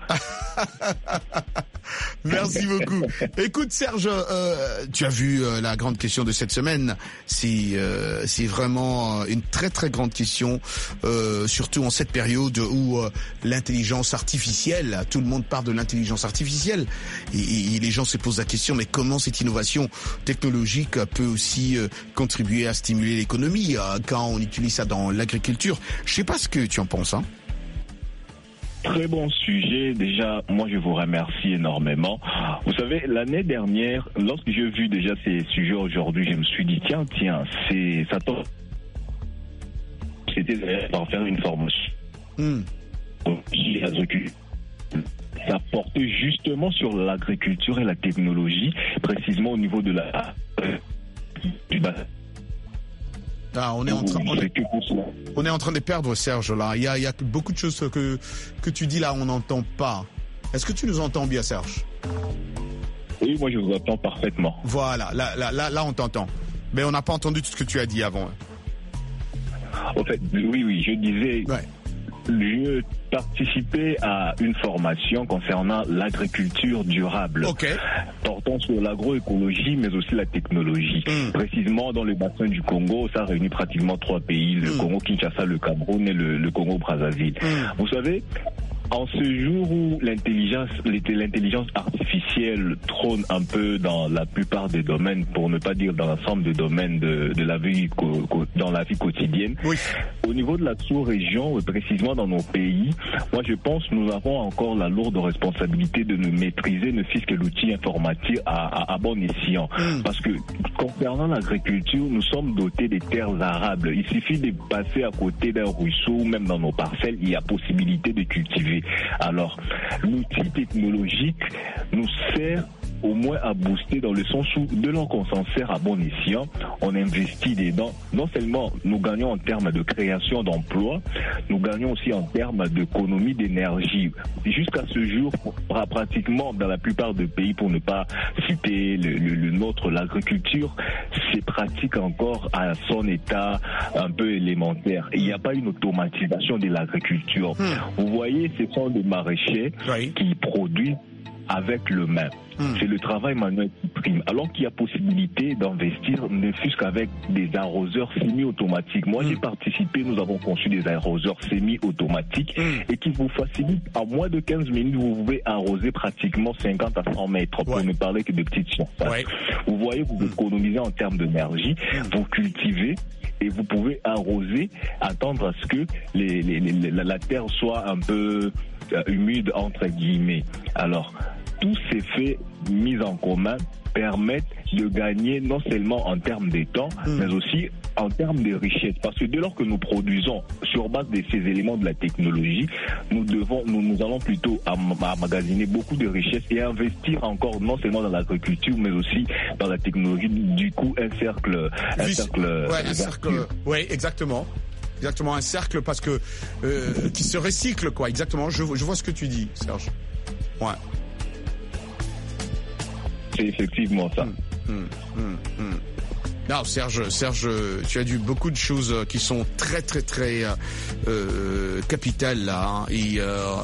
Merci beaucoup. Écoute Serge, euh, tu as vu euh, la grande question de cette semaine. C'est euh, c'est vraiment une très très grande question, euh, surtout en cette période où euh, l'intelligence artificielle, tout le monde parle de l'intelligence artificielle, et, et, et les gens se posent la question, mais comment cette innovation technologique peut aussi euh, contribuer à stimuler l'économie euh, quand on utilise ça dans l'agriculture. Je sais pas ce que tu en penses, hein. Très bon sujet. Déjà, moi, je vous remercie énormément. Vous savez, l'année dernière, lorsque j'ai vu déjà ces sujets aujourd'hui, je me suis dit, tiens, tiens, c'est, ça tombe. C'était pour faire une formation. Mm. Ça portait justement sur l'agriculture et la technologie, précisément au niveau de la, du bassin. Ah, on est en train, on est, on est en train de perdre Serge là. Il y a, il y a beaucoup de choses que que tu dis là, on n'entend pas. Est-ce que tu nous entends bien, Serge? Oui, moi je vous entends parfaitement. Voilà, là, là, là, là on t'entend. Mais on n'a pas entendu tout ce que tu as dit avant. En fait, oui, oui, je disais. Ouais. Je participais à une formation concernant l'agriculture durable, okay. portant sur l'agroécologie mais aussi la technologie. Mm. Précisément dans le bassin du Congo, ça réunit pratiquement trois pays, le mm. Congo Kinshasa, le Cameroun et le, le Congo Brazzaville. Mm. Vous savez, en ce jour où l'intelligence, l'intelligence artificielle trône un peu dans la plupart des domaines, pour ne pas dire dans l'ensemble des domaines de, de la vie, dans la vie quotidienne, oui. au niveau de la sous-région, précisément dans nos pays, moi je pense que nous avons encore la lourde responsabilité de nous maîtriser, ne fût-ce que l'outil informatique à, à, à bon escient. Mm. Parce que concernant l'agriculture, nous sommes dotés des terres arables. Il suffit de passer à côté d'un ruisseau ou même dans nos parcelles, il y a possibilité de cultiver. Alors, l'outil technologique nous sert au moins à booster dans le sens où, de l'an qu'on s'en sert à bon escient, on investit dedans. Non seulement nous gagnons en termes de création d'emplois, nous gagnons aussi en termes d'économie d'énergie. Jusqu'à ce jour, pratiquement dans la plupart des pays, pour ne pas citer le, le, le nôtre, l'agriculture, c'est pratique encore à son état un peu élémentaire. Il n'y a pas une automatisation de l'agriculture. Hmm. Vous voyez, ce sont des maraîchers oui. qui produisent avec le main. Mmh. C'est le travail manuel qui prime. Alors qu'il y a possibilité d'investir, ne fût-ce qu'avec des arroseurs semi-automatiques. Moi, mmh. j'ai participé, nous avons conçu des arroseurs semi-automatiques mmh. et qui vous facilitent, en moins de quinze minutes, vous pouvez arroser pratiquement cinquante à cent mètres, pour ouais. ne parler que de petites surfaces. Ouais. Vous voyez, vous mmh. économisez en termes d'énergie, mmh. vous cultivez, et vous pouvez arroser, attendre à ce que les, les, les, la, la terre soit un peu euh, humide, entre guillemets. Alors, tous ces faits mis en commun permettent de gagner non seulement en termes de temps, mmh. mais aussi en termes de richesse. Parce que dès lors que nous produisons sur base de ces éléments de la technologie, nous devons, nous, nous allons plutôt emmagasiner beaucoup de richesses et investir encore non seulement dans l'agriculture, mais aussi dans la technologie. Du coup, un cercle, un Vice, cercle, ouais, un cercle, ouais, exactement. Exactement, un cercle parce que euh, qui se recycle, quoi. Exactement. Je, je vois ce que tu dis, Serge. Ouais. C'est effectivement ça. Mmh, mmh, mmh. Non, Serge, Serge, tu as dit beaucoup de choses qui sont très, très, très euh, capitales là. Hein, et euh,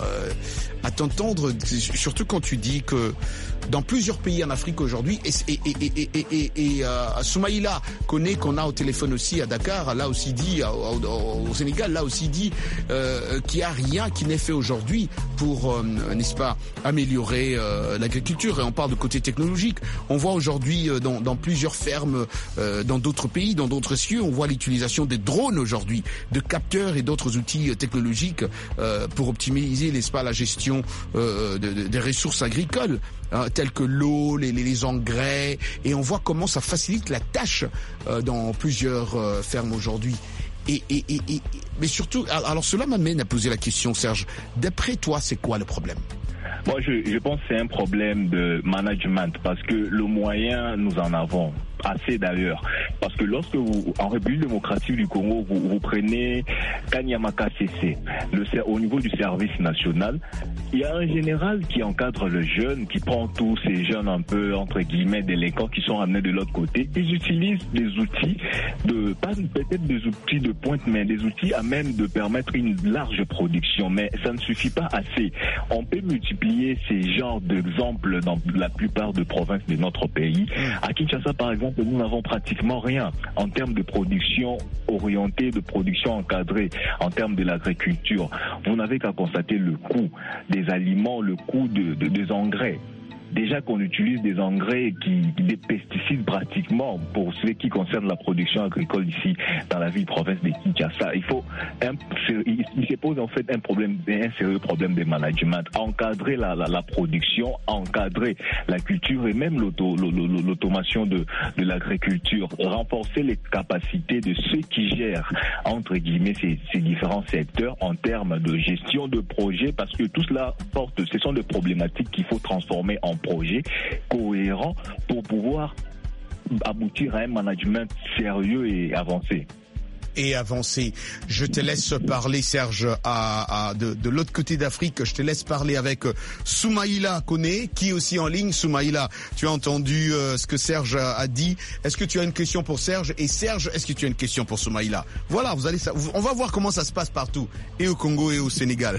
à t'entendre, surtout quand tu dis que dans plusieurs pays en Afrique aujourd'hui, et, et, et, et, et, et euh, Soumaïla connaît qu'on a au téléphone aussi à Dakar, là aussi dit, au, au, au Sénégal, là aussi dit euh, qu'il n'y a rien qui n'est fait aujourd'hui pour, euh, n'est-ce pas, améliorer euh, l'agriculture. Et on parle de côté technologique. On voit aujourd'hui euh, dans, dans plusieurs fermes, euh, dans d'autres pays, dans d'autres cieux, on voit l'utilisation des drones aujourd'hui, de capteurs et d'autres outils technologiques euh, pour optimiser, n'est-ce pas, la gestion euh, de, de, des ressources agricoles. Hein, tels que l'eau, les, les engrais, et on voit comment ça facilite la tâche euh, dans plusieurs euh, fermes aujourd'hui. Et, et, et, et, mais surtout, alors cela m'amène à poser la question, Serge. D'après toi, c'est quoi le problème ? Moi, je, je pense que c'est un problème de management, parce que le moyen, nous en avons assez d'ailleurs. Parce que lorsque vous, en République démocratique du Congo, vous, vous prenez Kanyamaka C C, le, au niveau du service national, il y a un général qui encadre le jeune, qui prend tous ces jeunes un peu, entre guillemets, délinquants qui sont amenés de l'autre côté. Ils utilisent des outils, de pas peut-être des outils de pointe, mais des outils à même de permettre une large production. Mais ça ne suffit pas assez. On peut multiplier ces genres d'exemples dans la plupart des provinces de notre pays. À Kinshasa, par exemple, nous n'avons pratiquement rien en termes de production orientée, de production encadrée, en termes de l'agriculture. Vous n'avez qu'à constater le coût des aliments, le coût de, de, des engrais. Déjà qu'on utilise des engrais, qui, des pesticides pratiquement pour ce qui concerne la production agricole ici dans la ville-province de Kinshasa. Il faut, un, il, il se pose en fait un problème, un sérieux problème de management. Encadrer la, la, la production, encadrer la culture et même l'auto, l'automation de, de l'agriculture. Renforcer les capacités de ceux qui gèrent, entre guillemets, ces, ces différents secteurs en termes de gestion de projets, parce que tout cela porte, ce sont des problématiques qu'il faut transformer en projet cohérent pour pouvoir aboutir à un management sérieux et avancé. Et avancé. Je te laisse parler, Serge, à, à de, de l'autre côté d'Afrique. Je te laisse parler avec Soumaïla Koné, qui est aussi en ligne. Soumaïla, tu as entendu euh, ce que Serge a, a dit. Est-ce que tu as une question pour Serge? Et Serge, est-ce que tu as une question pour Soumaïla? Voilà, vous allez, on va voir comment ça se passe partout, et au Congo et au Sénégal.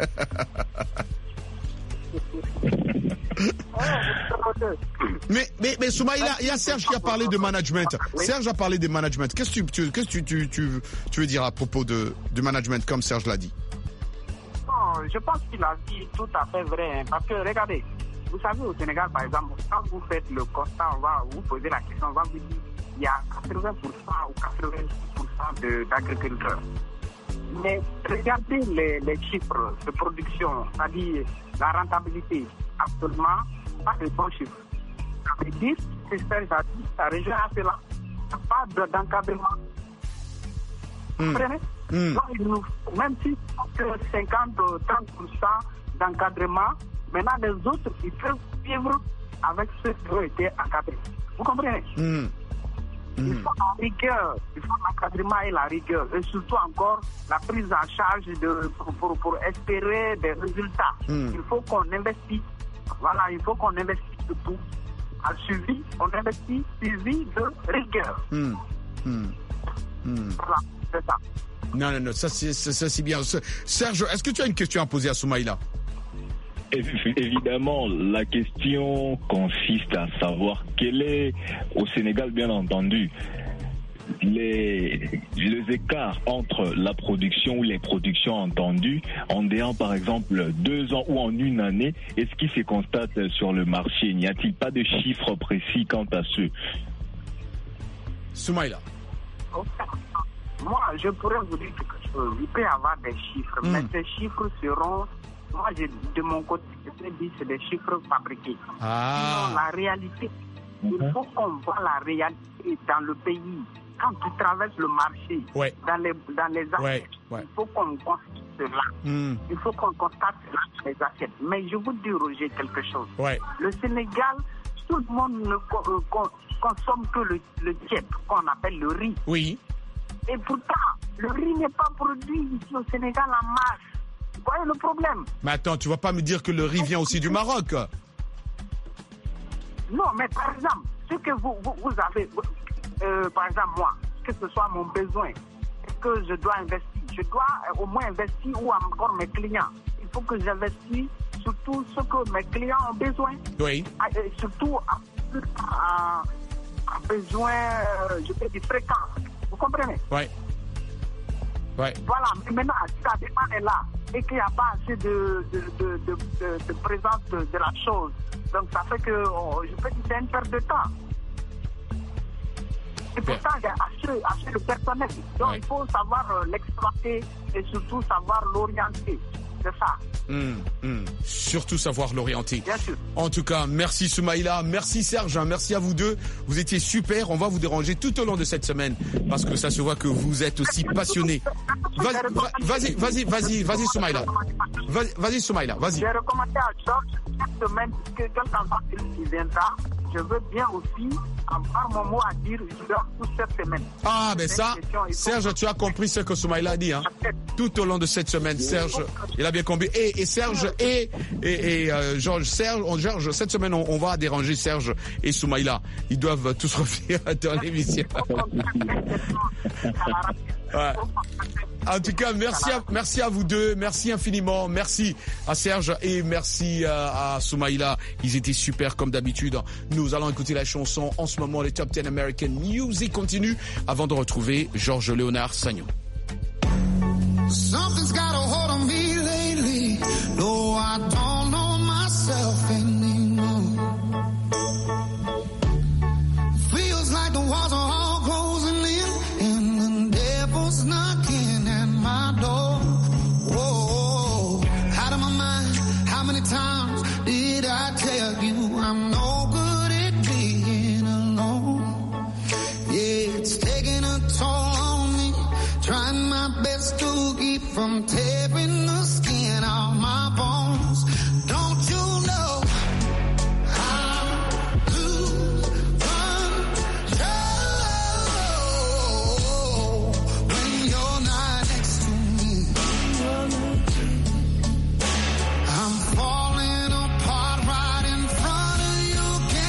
mais, mais, mais Soumaïla, il y a Serge qui a parlé de management. Serge a parlé de management. Qu'est-ce que tu, qu'est-ce que tu, tu, tu, tu veux dire à propos de, de management, comme Serge l'a dit? Non, je pense qu'il a dit tout à fait vrai. Parce que regardez, vous savez, au Sénégal, par exemple, quand vous faites le constat, on va vous poser la question, on va vous dire il y a quatre-vingts pour cent ou quatre-vingt-dix pour cent de, d'agriculteurs. Mais regardez les, les chiffres de production, c'est-à-dire la rentabilité, absolument pas de bons chiffres. Ça veut dire que ça rejoint à cela. Il n'y a pas d'encadrement. Vous comprenez? Mm. Donc, il nous, même si cinquante à trente pour cent d'encadrement, maintenant les autres, ils peuvent vivre avec ceux qui ont été encadrés. Vous comprenez? Mm. Mm. Il faut la rigueur, il faut l'encadrement et la rigueur, et surtout encore la prise en charge de, pour, pour, pour espérer des résultats. Mm. Il faut qu'on investisse, voilà, il faut qu'on investisse surtout en suivi, on investit suivi de rigueur. Mm. Mm. Mm. Voilà, c'est ça. Non, non, non, ça c'est, ça, ça, c'est bien. Serge, est-ce que tu as une question à poser à Soumaïla? Évidemment, la question consiste à savoir quel est, au Sénégal bien entendu, les, les écarts entre la production ou les productions entendues en déant par exemple deux ans ou en une année. Est-ce qui se constate sur le marché? N'y a-t-il pas de chiffres précis quant à ce? Soumaïla. Moi, je pourrais vous dire quelque chose. Il peut y avoir des chiffres, mm. mais ces chiffres seront... Moi, je, de mon côté, je dis que c'est des chiffres fabriqués. Ah. Sinon, la réalité, mm-hmm. il faut qu'on voit la réalité dans le pays. Quand tu traverses le marché, ouais. dans les, dans les assiettes, ouais. Ouais. il faut qu'on constate cela. Mm. Il faut qu'on constate cela dans les assiettes. Mais je vous dis, Roger, quelque chose. Ouais. Le Sénégal, tout le monde ne euh, consomme que le, le tiep, qu'on appelle le riz. Oui. Et pourtant, le riz n'est pas produit ici au Sénégal en masse. Vous voyez le problème? Mais attends, tu vas pas me dire que le riz vient aussi du Maroc? Non, mais par exemple, ce que vous, vous, vous avez, euh, par exemple moi, que ce soit mon besoin, que je dois investir, je dois euh, au moins investir ou encore mes clients. Il faut que j'investisse surtout ce que mes clients ont besoin. Oui. Et surtout à, besoin, euh, je peux dire, fréquent. Vous comprenez? Oui. Ouais. Voilà, mais maintenant, si la demande est là et qu'il n'y a pas assez de, de, de, de, de, de présence de, de la chose, donc ça fait que oh, je peux dire que c'est une perte de temps. Et pourtant, il y a assez, assez de personnel. Donc ouais. il faut savoir euh, l'exploiter et surtout savoir l'orienter. C'est ça. Mmh, mmh. Surtout savoir l'orienter. Bien sûr. En tout cas, merci Soumaïla, merci Serge, merci à vous deux. Vous étiez super. On va vous déranger tout au long de cette semaine parce que ça se voit que vous êtes aussi passionnés. Vas-y, vas-y, vas-y, vas-y Soumaïla. Vas-y, vas-y Soumaïla, vas-y. J'ai recommandé à Georges cette semaine que quelqu'un qui viendra, je veux bien aussi avoir mon mot à dire pour cette semaine. Ah, ben ça, Serge, tu as compris ce que Soumaïla a dit, hein. Tout au long de cette semaine, Serge, il a bien compris. Et, et Serge et, et, et euh, Georges, Serge, on, Georges, cette semaine, on, on va déranger Serge et Soumaïla. Ils doivent tous revenir dans l'émission. Ouais. En tout cas, merci à, merci à vous deux, merci infiniment, merci à Serge et merci à, à Soumaïla. Ils étaient super comme d'habitude. Nous allons écouter la chanson en ce moment, les Top dix American Music continue avant de retrouver Georges Léonard Sagnon. Something's got a hold on me lately. No, I don't know myself anymore. Feels like the walls are all closing in and the devil's knocking at my door. Whoa, out of my mind, how many times did I tell you I'm no good at being alone? Yeah, it's taking a toll on me, trying my best to keep from tearing the skin off my bones. Don't you know I lose control when you're not next to me? I'm falling apart right in front of you.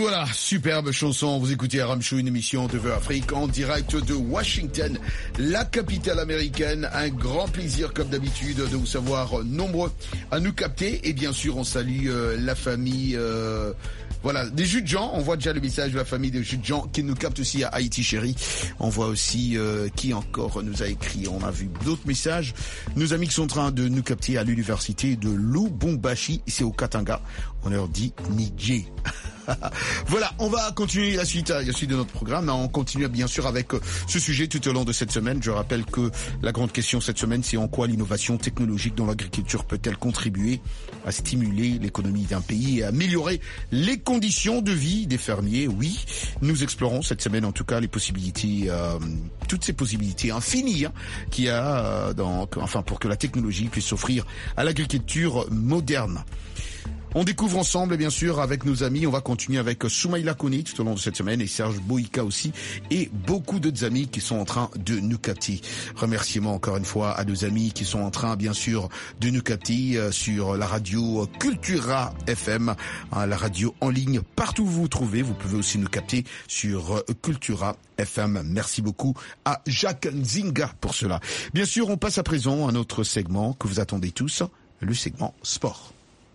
voilà, superbe chanson. Vous écoutez R M Show, une émission de V Afrique en direct de Washington, la capitale américaine. Un grand plaisir, comme d'habitude, de vous savoir nombreux à nous capter. Et bien sûr, on salue euh, la famille... Euh Voilà, des jus de Jean, on voit déjà le message de la famille des jus de Jean qui nous capte aussi à Haïti chérie. On voit aussi euh, qui encore nous a écrit, on a vu d'autres messages. Nos amis qui sont en train de nous capter à l'université de Lubumbashi, c'est au Katanga. On leur dit Nidje. Voilà, on va continuer la suite, la suite de notre programme. On continue bien sûr avec ce sujet tout au long de cette semaine. Je rappelle que la grande question cette semaine, c'est en quoi l'innovation technologique dans l'agriculture peut-elle contribuer à stimuler l'économie d'un pays et à améliorer les conditions de vie des fermiers. Oui, nous explorons cette semaine en tout cas les possibilités, euh, toutes ces possibilités infinies hein, qu'il y a euh, dans, enfin pour que la technologie puisse s'offrir à l'agriculture moderne. On découvre ensemble, bien sûr, avec nos amis. On va continuer avec Soumaïla Koni tout au long de cette semaine et Serge Boïka aussi et beaucoup d'autres amis qui sont en train de nous capter. Remerciements encore une fois à nos amis qui sont en train, bien sûr, de nous capter sur la radio Cultura F M, la radio en ligne partout où vous vous trouvez. Vous pouvez aussi nous capter sur Cultura F M. Merci beaucoup à Jacques Nzinga pour cela. Bien sûr, on passe à présent à notre segment que vous attendez tous, le segment sport.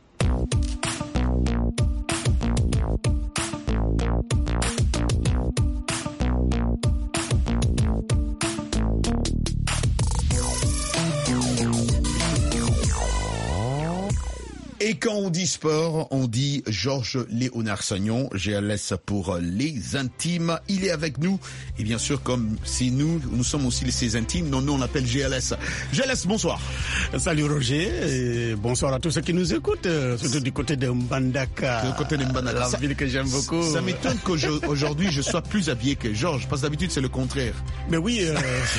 Et quand on dit sport, on dit Georges Léonard Sagnon, G L S pour les intimes. Il est avec nous. Et bien sûr, comme c'est nous, nous sommes aussi ses intimes, non, nous on l'appelle G L S. G L S, bonsoir. Salut Roger, et bonsoir à tous ceux qui nous écoutent, surtout du côté de Mbandaka. Du côté de Mbandaka. La ça, ville que j'aime beaucoup. Ça m'étonne qu'aujourd'hui je sois plus habillé que Georges, parce que d'habitude c'est le contraire. Mais oui. Euh...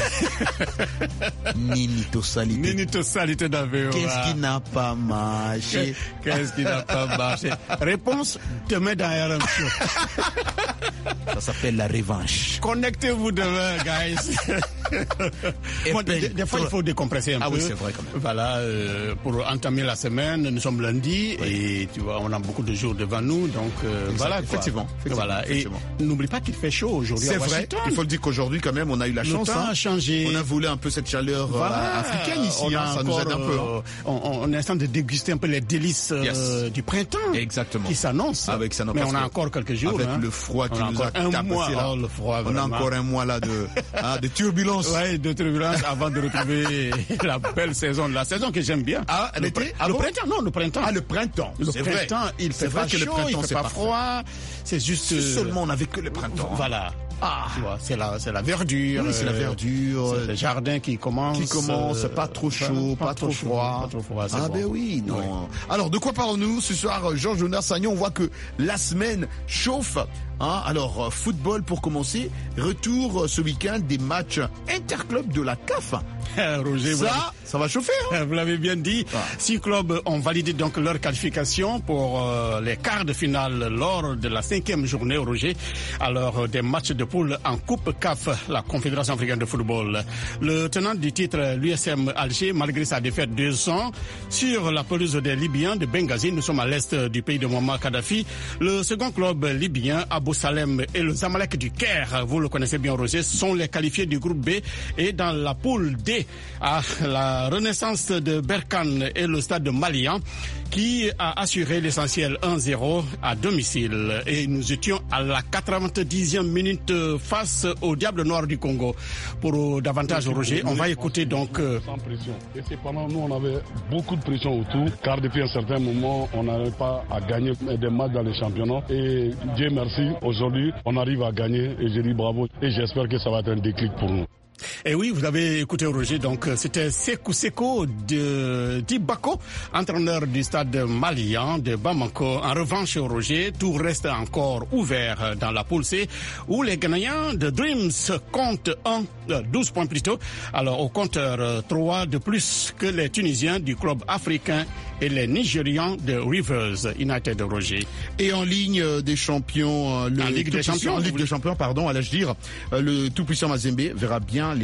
Ninito salité. Ninito salité d'Avéo. Qu'est-ce qui n'a pas marché? Qu'est-ce qui n'a pas marché? Réponse demain dans R M Show. Ça s'appelle la revanche. Connectez-vous demain, guys. Bon, des, des fois, il faut décompresser un ah peu. Ah oui, c'est vrai quand même. Voilà, euh, pour entamer la semaine, nous sommes lundi oui. et tu vois, on a beaucoup de jours devant nous, donc euh, exact, voilà. Effectivement. Quoi. effectivement voilà. effectivement. Et n'oublie pas qu'il fait chaud aujourd'hui à Washington. C'est vrai. Il faut le dire qu'aujourd'hui, quand même, on a eu la le chance. Le temps hein. a changé. On a voulu un peu cette chaleur voilà. euh, africaine ici. On hein. Ça encore, nous aide un peu. Hein. On, on est en train de déguster un peu les délices euh, yes. du printemps. Exactement. Qui s'annonce. Avec ça, mais on a encore quelques jours. Avec hein. le froid qui on nous a tapé mois, là. Oh, le froid, on a encore un mois là de, hein, de turbulence. Ouais, de turbulence avant de retrouver la belle saison de la saison que j'aime bien. Ah, elle le, était ah, le bon printemps, non, le printemps. Ah, le printemps. Le printemps, vrai. il fait pas que chaud, le printemps, il fait pas froid. C'est juste. Si seulement on avait que le printemps. Voilà. Ah, tu vois, c'est la, c'est la verdure. Oui, c'est la verdure. C'est le jardin qui commence. Qui commence, euh, pas trop chaud, pas, pas trop froid. Pas trop froid, ah, bon. ben oui, non. Oui. Alors, de quoi parlons-nous ce soir, Georges Léonard Sagnon? On voit que la semaine chauffe. Hein, alors, football pour commencer. Retour ce week-end des matchs interclubs de la C A F. Roger, ça, ça va chauffer. Hein. Vous l'avez bien dit. Ah. Six clubs ont validé donc leur qualification pour euh, les quarts de finale lors de la cinquième journée, Roger. Alors, des matchs de poule en Coupe C A F, la Confédération africaine de football. Le tenant du titre, l'U S M Alger, malgré sa défaite deux cents sur la pelouse des Libyens de Benghazi, nous sommes à l'est du pays de Muammar Kadhafi. Le second club libyen, Abu Salem et le Zamalek du Caire, vous le connaissez bien, Roger, sont les qualifiés du groupe B. Et dans la poule D, à la Renaissance de Berkane et le stade de Malian, qui a assuré l'essentiel un zéro à domicile. Et nous étions à la quatre-vingt-dixième minute face au Diable Noir du Congo. Pour davantage, Roger, on va écouter donc... Euh... Sans pression. Et cependant, nous, on avait beaucoup de pression autour, car depuis un certain moment, on n'arrivait pas à gagner des matchs dans les championnats. Et Dieu merci, aujourd'hui, on arrive à gagner. Et je dis bravo. Et j'espère que ça va être un déclic pour nous. Et oui, vous avez écouté Roger, donc c'était Sekou Seko de d'Ibako, entraîneur du stade malien de Bamako. En revanche, Roger, tout reste encore ouvert dans la poule C, où les Ghanéens de Dreams comptent un, douze points plus tôt. Alors au compteur trois de plus que les Tunisiens du club africain et les Nigérians de Rivers United, Roger. Et en ligne des champions, le en Ligue des champions, en Ligue des champions, pardon, allais-je dire, le tout-puissant Mazembe verra bien les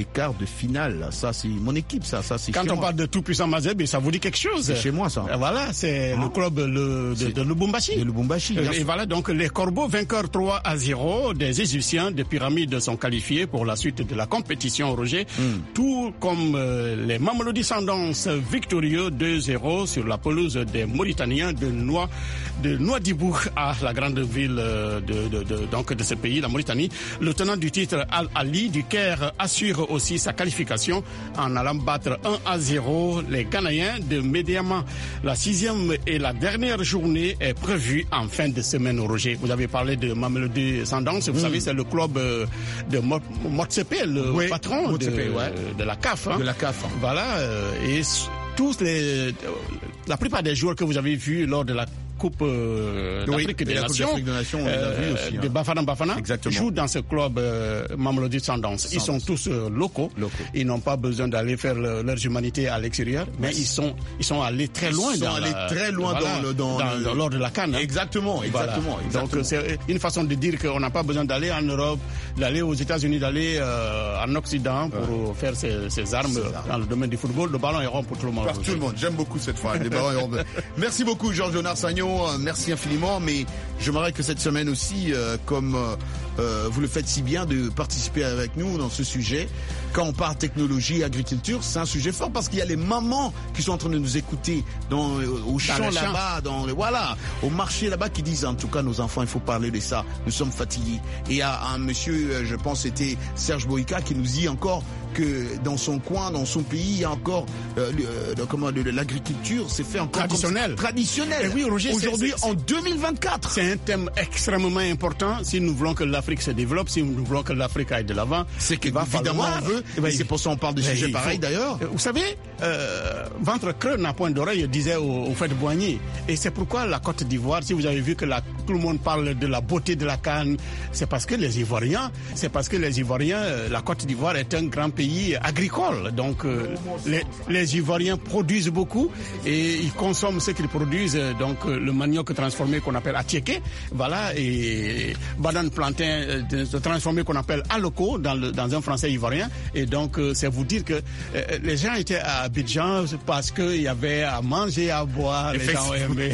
quarts de finale. Ça, c'est mon équipe, ça. ça c'est Quand chez on moi. parle de tout puissant Mazembe, ça vous dit quelque chose? C'est chez moi, ça. Voilà, c'est Ah. le club le, de, de Lubumbashi. De Lubumbashi. Euh, Et voilà, donc les Corbeaux, vainqueurs trois à zéro des Égyptiens de Pyramide sont qualifiés pour la suite de la compétition, Roger. Mm. Tout comme euh, les Mamelodi Sundowns victorieux deux zéro sur la pelouse des Mauritaniens de Noa, de Nouadhibou à la grande ville euh, de, de, de, donc de ce pays, la Mauritanie. Le tenant du titre, Al Ali du Caire, assure aussi sa qualification en allant battre un à zéro les Ghanéens de Médiama. La sixième et la dernière journée est prévue en fin de semaine, Roger. Vous avez parlé de Mamelodi Sundowns, vous Mm. savez, c'est le club euh, de Mo- Motsepe, le Oui, patron Motsepe, de, ouais. de la C A F. Hein. De la C A F. Voilà, euh, et s- tous les, la plupart des joueurs que vous avez vus lors de la Coupe euh, Oui, d'Afrique de des la Coupe Nations, d'Afrique des Nations, on l'a vu aussi, hein. de Bafana Bafana, Exactement. jouent dans ce club euh, Mamelodi Sundowns. Ils sont tous euh, locaux. Locaux. Ils n'ont pas besoin d'aller faire le- leur humanité à l'extérieur, mais ils sont ils sont allés très loin. Ils sont dans allés la- très loin voilà, dans le- dans le- dans- lors de la CAN. hein. Exactement, exactement, Voilà. exactement. Donc euh, c'est une façon de dire qu'on n'a pas besoin d'aller en Europe, d'aller aux États-Unis, d'aller euh, en Occident pour faire ses, ses armes dans le domaine du football. Le ballon est rond pour tout le monde. Par tout le monde. J'aime beaucoup cette phrase. Les ballons ronds. Merci beaucoup, Georges-Léonard Sagnon. Euh, Merci infiniment. Mais j'aimerais que cette semaine aussi, euh, comme euh, euh, vous le faites si bien, de participer avec nous dans ce sujet. Quand on parle technologie et agriculture, c'est un sujet fort parce qu'il y a les mamans qui sont en train de nous écouter dans, euh, au champ les champs. là-bas, dans le, voilà, au marché là-bas, qui disent en tout cas nos enfants, il faut parler de ça. Nous sommes fatigués. Et il y a un monsieur, euh, je pense, c'était Serge Boïka, qui nous dit encore que dans son coin, dans son pays, il y a encore euh, le, euh, comment de l'agriculture, c'est fait encore Traditionnel. comme- traditionnel. Et oui, Roger, c'est- aujourd'hui c'est- en deux mille vingt-quatre. C'est un thème extrêmement important. Si nous voulons que l'Afrique se développe, si nous voulons que l'Afrique aille de l'avant, C'est il va qu'évidemment falloir- on veut. Eh ben, Et c'est pour ça qu'on parle de ben, sujets il pareils faut- d'ailleurs. Euh, Vous savez, euh, ventre creux n'a point d'oreille, disait au, au fait de Boigny. Et c'est pourquoi la Côte d'Ivoire, si vous avez vu que la, tout le monde parle de la beauté de la canne, c'est parce que les Ivoiriens, c'est parce que les Ivoiriens, euh, la Côte d'Ivoire est un grand pays agricole. Donc euh, les, les Ivoiriens produisent beaucoup et ils consomment ce qu'ils produisent. euh, Donc euh, le manioc transformé qu'on appelle atieke, voilà, et banane plantain euh, transformé qu'on appelle aloko dans, le, dans un français ivoirien. Et donc euh, c'est vous dire que euh, les gens étaient à Abidjan parce qu'il y avait à manger, à boire, les gens aimaient.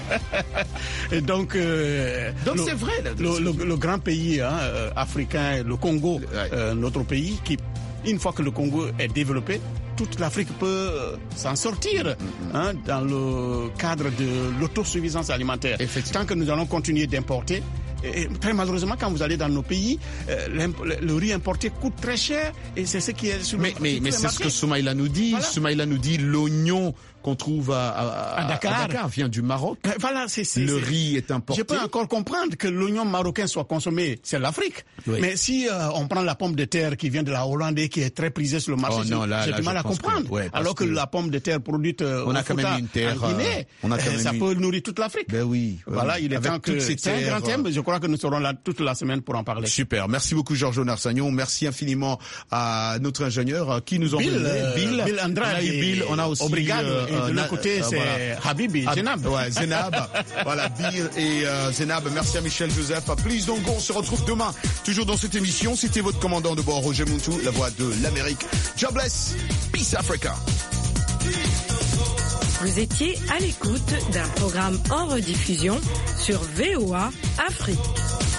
Et donc, euh, Donc le- c'est vrai, là, le, le- le grand pays hein, euh, africain, le Congo, euh, notre pays, qui, une fois que le Congo est développé, toute l'Afrique peut euh, s'en sortir hein, dans le cadre de l'autosuffisance alimentaire. Tant que nous allons continuer d'importer, et très malheureusement, quand vous allez dans nos pays, euh, l'imp- le, le riz importé coûte très cher et c'est ce qui est sur le Mais, mais, sur mais les c'est ce que marchés. Soumaïla nous dit. Voilà. Soumaïla nous dit l'oignon qu'on trouve à, à, À Dakar. vient du Maroc. Ben, Voilà, c'est, c'est, Le c'est- riz est importé. Je peux encore comprendre que l'oignon marocain soit consommé, c'est l'Afrique. Oui. Mais si euh, on prend la pomme de terre qui vient de la Hollande et qui est très prisée sur le marché, Oh non, là, j'ai là, du mal je à pense que- comprendre. ouais, parce Alors que, que la pomme de terre produite euh, on au a quand même Fouta, une terre, en Guinée, euh, on a quand euh, même ça une- peut nourrir toute l'Afrique. Ben oui. Voilà, oui. il est Avec temps que toutes ces c'est un terres, grand thème. Je crois que nous serons là toute la semaine pour en parler. Super. Merci beaucoup, Georges-Léonard Sagnon. Merci infiniment à notre ingénieur euh, qui nous Bill, envoie euh, Bill. Bill Andrade On a eu et Bill. On a aussi Obrigado. euh, Et de euh, l'autre Na- côté, euh, c'est voilà. Habibi, Hab- Zenab. Ouais, Zenab. Voilà, Bill et euh, Zenab. Merci à Michel Joseph. Please don't go. On se retrouve demain, toujours dans cette émission. C'était votre commandant de bord, Roger Muntu, la voix de l'Amérique. Jobless. Peace Africa. Vous étiez à l'écoute d'un programme en rediffusion sur V O A Afrique.